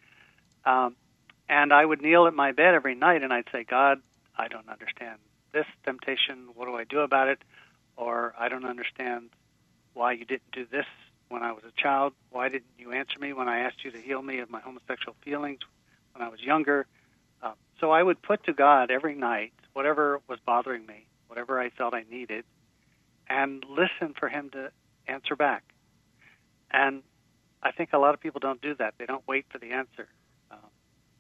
Speaker 4: And I would kneel at my bed every night and I'd say, God, I don't understand this temptation. What do I do about it? Or I don't understand why you didn't do this when I was a child. Why didn't you answer me when I asked you to heal me of my homosexual feelings when I was younger? So I would put to God every night whatever was bothering me, whatever I felt I needed, and listen for Him to answer back. And I think a lot of people don't do that. They don't wait for the answer.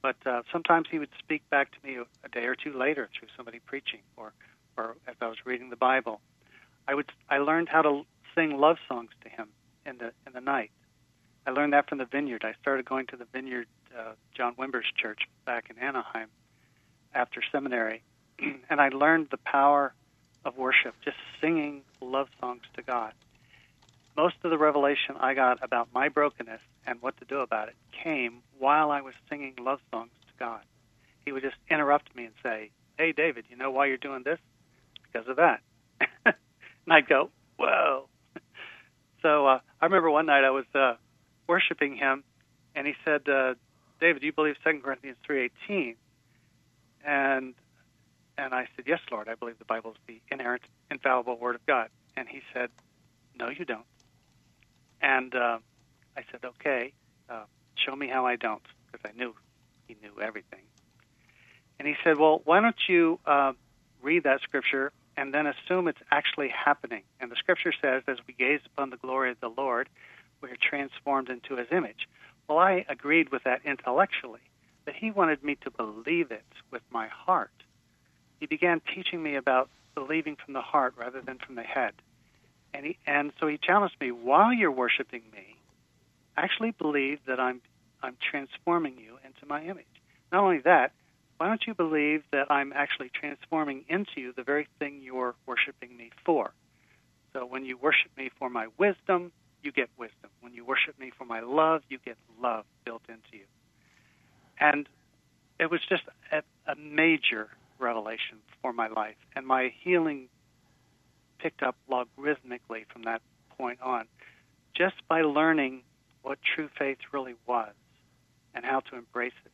Speaker 4: But sometimes he would speak back to me a day or two later through somebody preaching, or as I was reading the Bible. I learned how to sing love songs to him in the night. I learned that from the Vineyard. I started going to the Vineyard, John Wimber's church back in Anaheim after seminary, and I learned the power of worship, just singing love songs to God. Most of the revelation I got about my brokenness and what to do about it came while I was singing love songs to God. He would just interrupt me and say, "Hey, David, you know why you're doing this? Because of that." And I'd go, "Whoa." So I remember one night I was worshiping him, and he said, "David, do you believe 2 Corinthians 3:18? And I said, "Yes, Lord, I believe the Bible is the inerrant, infallible Word of God." And he said, "No, you don't." And I said, "Okay, show me how I don't," because I knew he knew everything. And he said, "Well, why don't you read that scripture and then assume it's actually happening?" And the scripture says, "As we gaze upon the glory of the Lord, we are transformed into his image." Well, I agreed with that intellectually, but he wanted me to believe it with my heart. He began teaching me about believing from the heart rather than from the head. And so he challenged me, while you're worshiping me, actually believe that I'm transforming you into my image. Not only that, why don't you believe that I'm actually transforming into you the very thing you're worshiping me for? So when you worship me for my wisdom, you get wisdom. When you worship me for my love, you get love built into you. And it was just a major revelation for my life. And my healing picked up logarithmically from that point on, just by learning what true faith really was and how to embrace it.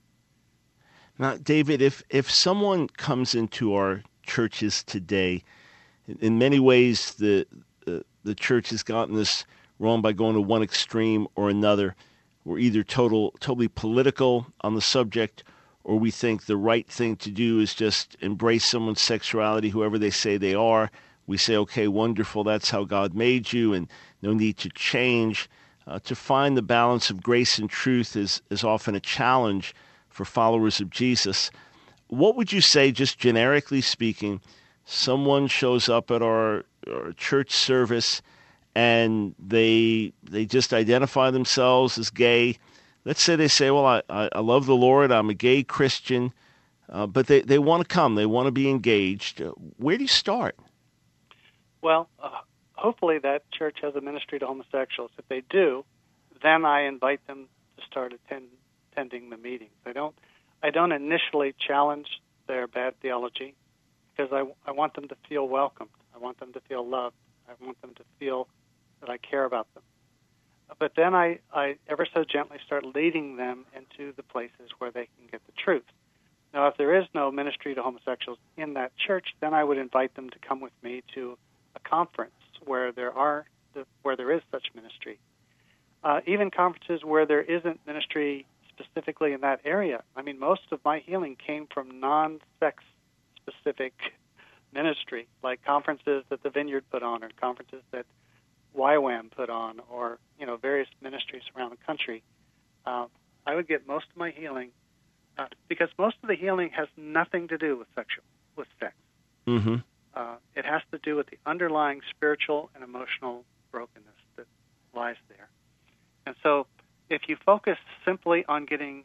Speaker 1: Now, David, if someone comes into our churches today, in many ways the church has gotten this wrong by going to one extreme or another. We're either totally political on the subject, or we think the right thing to do is just embrace someone's sexuality, whoever they say they are. We say, okay, wonderful, that's how God made you, and no need to change. To find the balance of grace and truth is often a challenge for followers of Jesus. What would you say, just generically speaking, someone shows up at our church service and they just identify themselves as gay? Let's say they say, well, I love the Lord, I'm a gay Christian, but they want to come, they want to be engaged. Where do you start?
Speaker 4: Well, hopefully that church has a ministry to homosexuals. If they do, then I invite them to start attending the meetings. I don't initially challenge their bad theology, because I want them to feel welcomed. I want them to feel loved. I want them to feel that I care about them. But then I ever so gently start leading them into the places where they can get the truth. Now, if there is no ministry to homosexuals in that church, then I would invite them to come with me to a conference where there is such ministry. Even conferences where there isn't ministry specifically in that area. I mean, most of my healing came from non-sex specific ministry, like conferences that the Vineyard put on, or conferences that YWAM put on, or various ministries around the country. I would get most of my healing because most of the healing has nothing to do with sex.
Speaker 1: Mm-hmm.
Speaker 4: It has to do with the underlying spiritual and emotional brokenness that lies there. And so, if you focus simply on becoming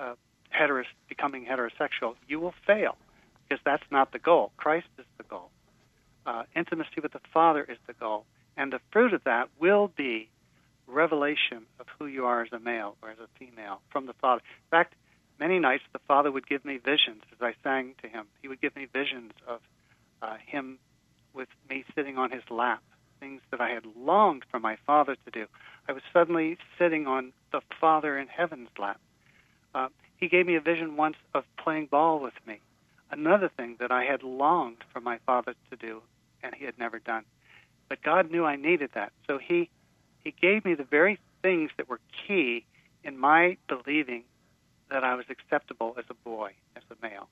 Speaker 4: heterosexual, you will fail, because that's not the goal. Christ is the goal. Intimacy with the Father is the goal. And the fruit of that will be revelation of who you are as a male or as a female from the Father. In fact, many nights the Father would give me visions as I sang to him. He would give me visions of him with me sitting on his lap, things that I had longed for my Father to do. I was suddenly sitting on the Father in heaven's lap. He gave me a vision once of playing ball with me, another thing that I had longed for my Father to do, and he had never done. But God knew I needed that, so he gave me the very things that were key in my believing that I was acceptable as a boy, as a male.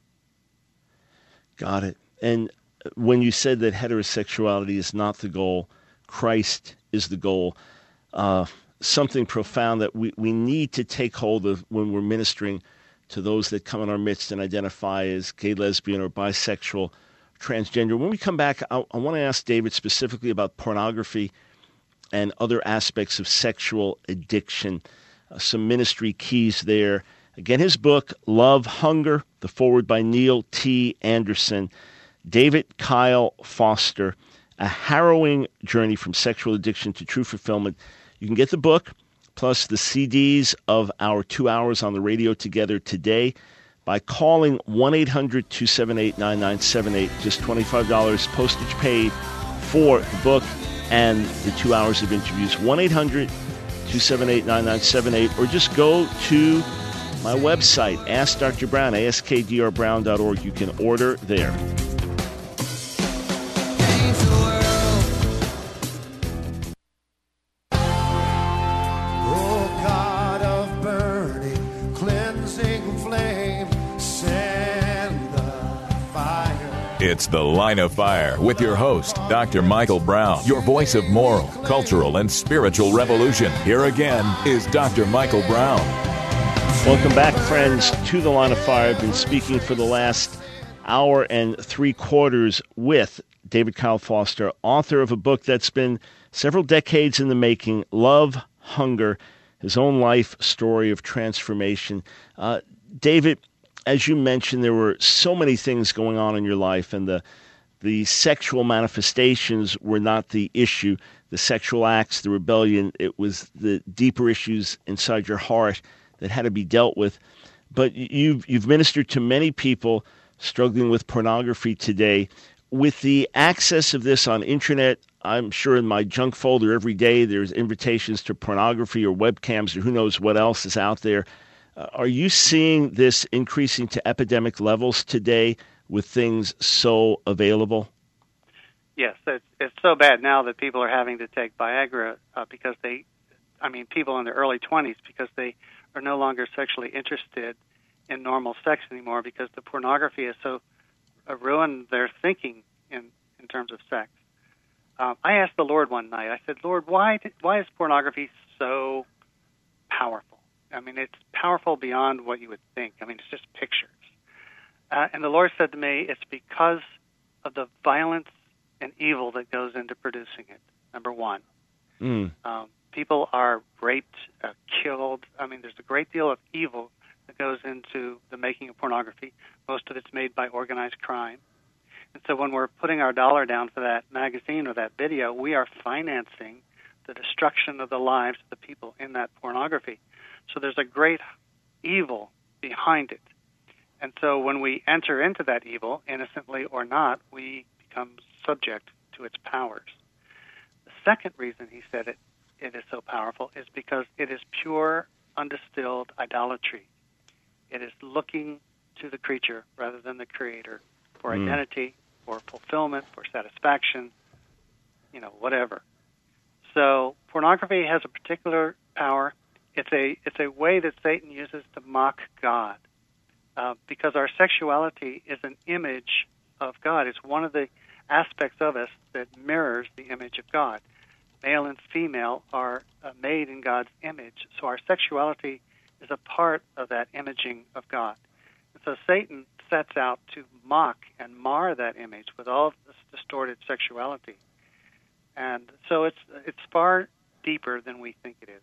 Speaker 1: Got it. And when you said that heterosexuality is not the goal, Christ is the goal, something profound that we need to take hold of when we're ministering to those that come in our midst and identify as gay, lesbian, or bisexual, transgender. When we come back, I want to ask David specifically about pornography and other aspects of sexual addiction, some ministry keys there. Again, his book, Love, Hunger, the foreword by Neil T. Anderson. David Kyle Foster, A Harrowing Journey from Sexual Addiction to True Fulfillment. You can get the book, plus the CDs of our 2 hours on the radio together today by calling 1-800-278-9978. Just $25 postage paid for the book and the 2 hours of interviews. 1-800-278-9978, or just go to my website, Ask Dr. Brown, askdrbrown.org. You can order there.
Speaker 3: Oh, God of burning, cleansing flame, send the fire.
Speaker 2: It's The Line of Fire with your host, Dr. Michael Brown, your voice of moral, cultural, and spiritual revolution. Here again is Dr. Michael Brown.
Speaker 1: Welcome back, friends, to The Line of Fire. I've been speaking for the last hour and 3/4 with David Kyle Foster, author of a book that's been several decades in the making, Love, Hunger, his own life story of transformation. David, as you mentioned, there were so many things going on in your life, and the sexual manifestations were not the issue. The sexual acts, the rebellion, it was the deeper issues inside your heart that had to be dealt with. But you've ministered to many people struggling with pornography today. With the access of this on internet, I'm sure in my junk folder every day there's invitations to pornography or webcams or who knows what else is out there. Are you seeing this increasing to epidemic levels today with things so available?
Speaker 4: Yes, it's so bad now that people are having to take Viagra because people in their early 20s, because they are no longer sexually interested in normal sex anymore because the pornography has so ruined their thinking in terms of sex. I asked the Lord one night, I said, Lord, why is pornography so powerful? I mean, it's powerful beyond what you would think. I mean, it's just pictures. And the Lord said to me, it's because of the violence and evil that goes into producing it, number one. People are raped, killed. I mean, there's a great deal of evil that goes into the making of pornography. Most of it's made by organized crime. And so when we're putting our dollar down for that magazine or that video, we are financing the destruction of the lives of the people in that pornography. So there's a great evil behind it. And so when we enter into that evil, innocently or not, we become subject to its powers. The second reason he said it is so powerful is because it is pure, undistilled idolatry. It is looking to the creature rather than the creator for identity, for fulfillment, for satisfaction, whatever. So pornography has a particular power. It's a way that Satan uses to mock God, because our sexuality is an image of God. It's one of the aspects of us that mirrors the image of God. Male and female are made in God's image, so our sexuality is a part of that imaging of God. And so Satan sets out to mock and mar that image with all of this distorted sexuality. And so it's far deeper than we think it is.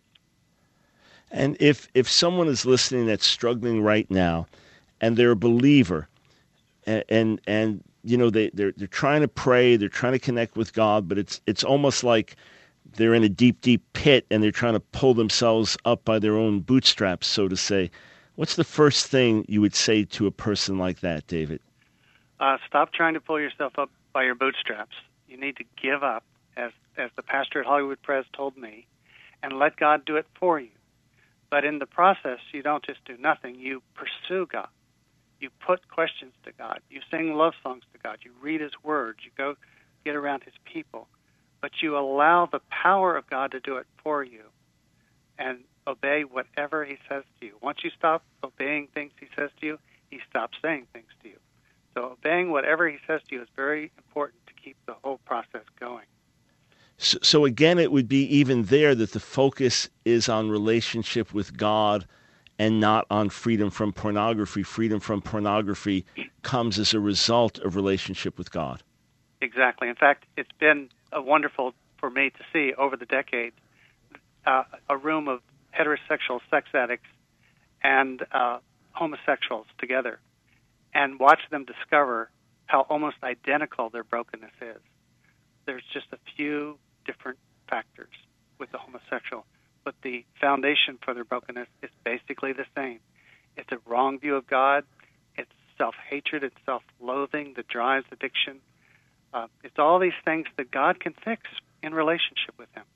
Speaker 1: And if someone is listening that's struggling right now, and they're a believer, and they're trying to pray, they're trying to connect with God, but it's almost like they're in a deep, deep pit, and they're trying to pull themselves up by their own bootstraps, so to say. What's the first thing you would say to a person like that, David?
Speaker 4: Stop trying to pull yourself up by your bootstraps. You need to give up, as the pastor at Hollywood Press told me, and let God do it for you. But in the process, you don't just do nothing. You pursue God. You put questions to God. You sing love songs to God. You read His Word. You go get around His people. But you allow the power of God to do it for you and obey whatever He says to you. Once you stop obeying things He says to you, He stops saying things to you. So obeying whatever He says to you is very important to keep the whole process going.
Speaker 1: So again, it would be even there that the focus is on relationship with God and not on freedom from pornography. Freedom from pornography comes as a result of relationship with God.
Speaker 4: Exactly. In fact, it's been wonderful for me to see over the decades a room of heterosexual sex addicts and homosexuals together and watch them discover how almost identical their brokenness is. There's just a few different factors with the homosexual, but the foundation for their brokenness is basically the same. It's a wrong view of God. It's self-hatred. It's self-loathing that drives addiction. It's all these things that God can fix in relationship with him.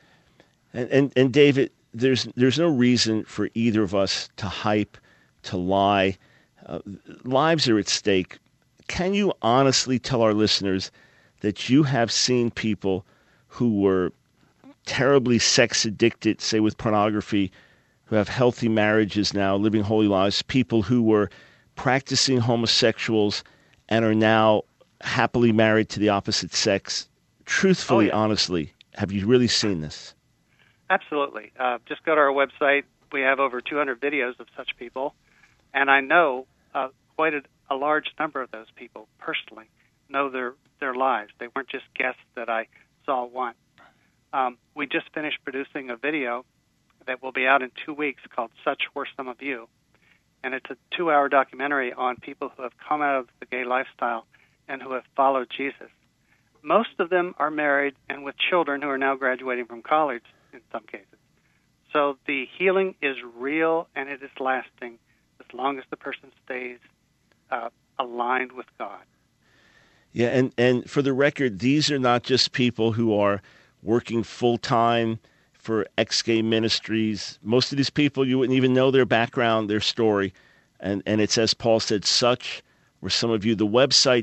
Speaker 1: And David, there's no reason for either of us to hype, to lie. Lives are at stake. Can you honestly tell our listeners that you have seen people who were terribly sex addicted, say with pornography, who have healthy marriages now, living holy lives, people who were practicing homosexuals and are now happily married to the opposite sex? Truthfully, honestly, have you really seen this?
Speaker 4: Absolutely. Just go to our website. We have over 200 videos of such people, and I know quite a large number of those people personally know their lives. They weren't just guests that I saw once. We just finished producing a video that will be out in 2 weeks called Such Were Some of You, and it's a 2-hour documentary on people who have come out of the gay lifestyle and who have followed Jesus. Most of them are married and with children who are now graduating from college in some cases. So the healing is real and it is lasting as long as the person stays aligned with God.
Speaker 1: Yeah, and for the record, these are not just people who are working full-time for ex-gay ministries. Most of these people, you wouldn't even know their background, their story. And it's, as Paul said, such were some of you. The website,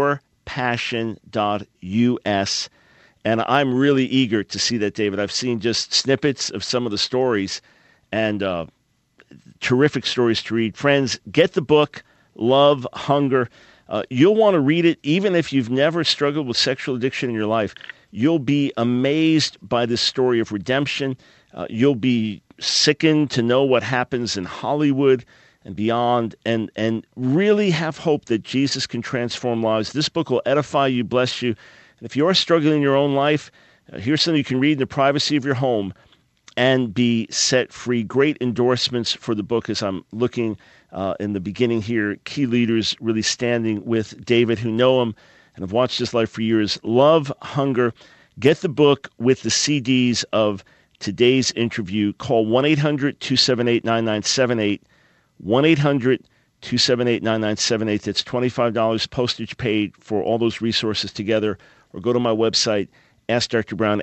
Speaker 1: purepassion.us. And I'm really eager to see that, David. I've seen just snippets of some of the stories and terrific stories to read. Friends, get the book, Love, Hunger. You'll want to read it even if you've never struggled with sexual addiction in your life. You'll be amazed by this story of redemption. You'll be sickened to know what happens in Hollywood and beyond, and really have hope that Jesus can transform lives. This book will edify you, bless you. And if you are struggling in your own life, here's something you can read in the privacy of your home and be set free. Great endorsements for the book as I'm looking in the beginning here. Key leaders really standing with David who know him and have watched his life for years. Love, Hunger. Get the book with the CDs of today's interview. Call 1-800-278-9978. 1-800-278-9978. That's $25 postage paid for all those resources together. Or go to my website, Ask Dr. Brown,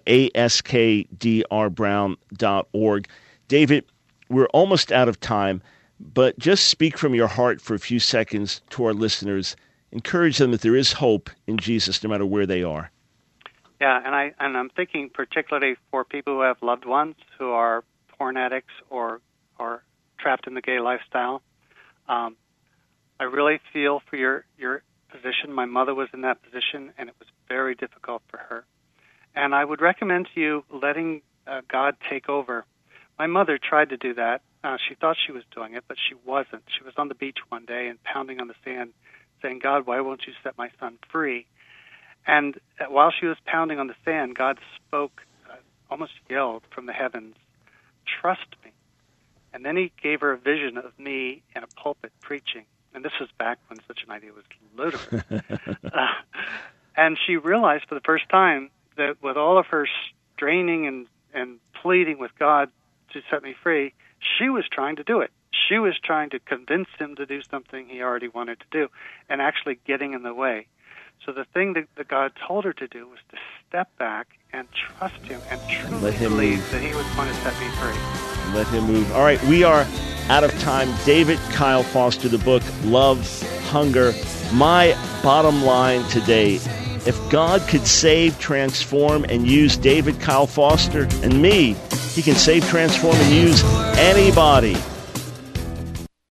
Speaker 1: askdrbrown.org. David, we're almost out of time, but just speak from your heart for a few seconds to our listeners. Encourage them that there is hope in Jesus no matter where they are.
Speaker 4: Yeah, and I'm thinking particularly for people who have loved ones who are porn addicts or trapped in the gay lifestyle. I really feel for your position. My mother was in that position, and it was very difficult for her. And I would recommend to you letting God take over. My mother tried to do that. She thought she was doing it, but she wasn't. She was on the beach one day and pounding on the sand, saying, God, why won't you set my son free? And while she was pounding on the sand, God spoke, almost yelled from the heavens, trust me. And then he gave her a vision of me in a pulpit preaching. And this was back when such an idea was ludicrous. And she realized for the first time that with all of her straining and pleading with God to set me free, she was trying to do it. She was trying to convince him to do something he already wanted to do and actually getting in the way. So the thing that God told her to do was to step back and trust him and truly believe that he was going to set me free.
Speaker 1: Let him move. All right, we are out of time. David Kyle Foster, the book, Love, Hunger. My bottom line today, if God could save, transform, and use David Kyle Foster and me, he can save, transform, and use anybody.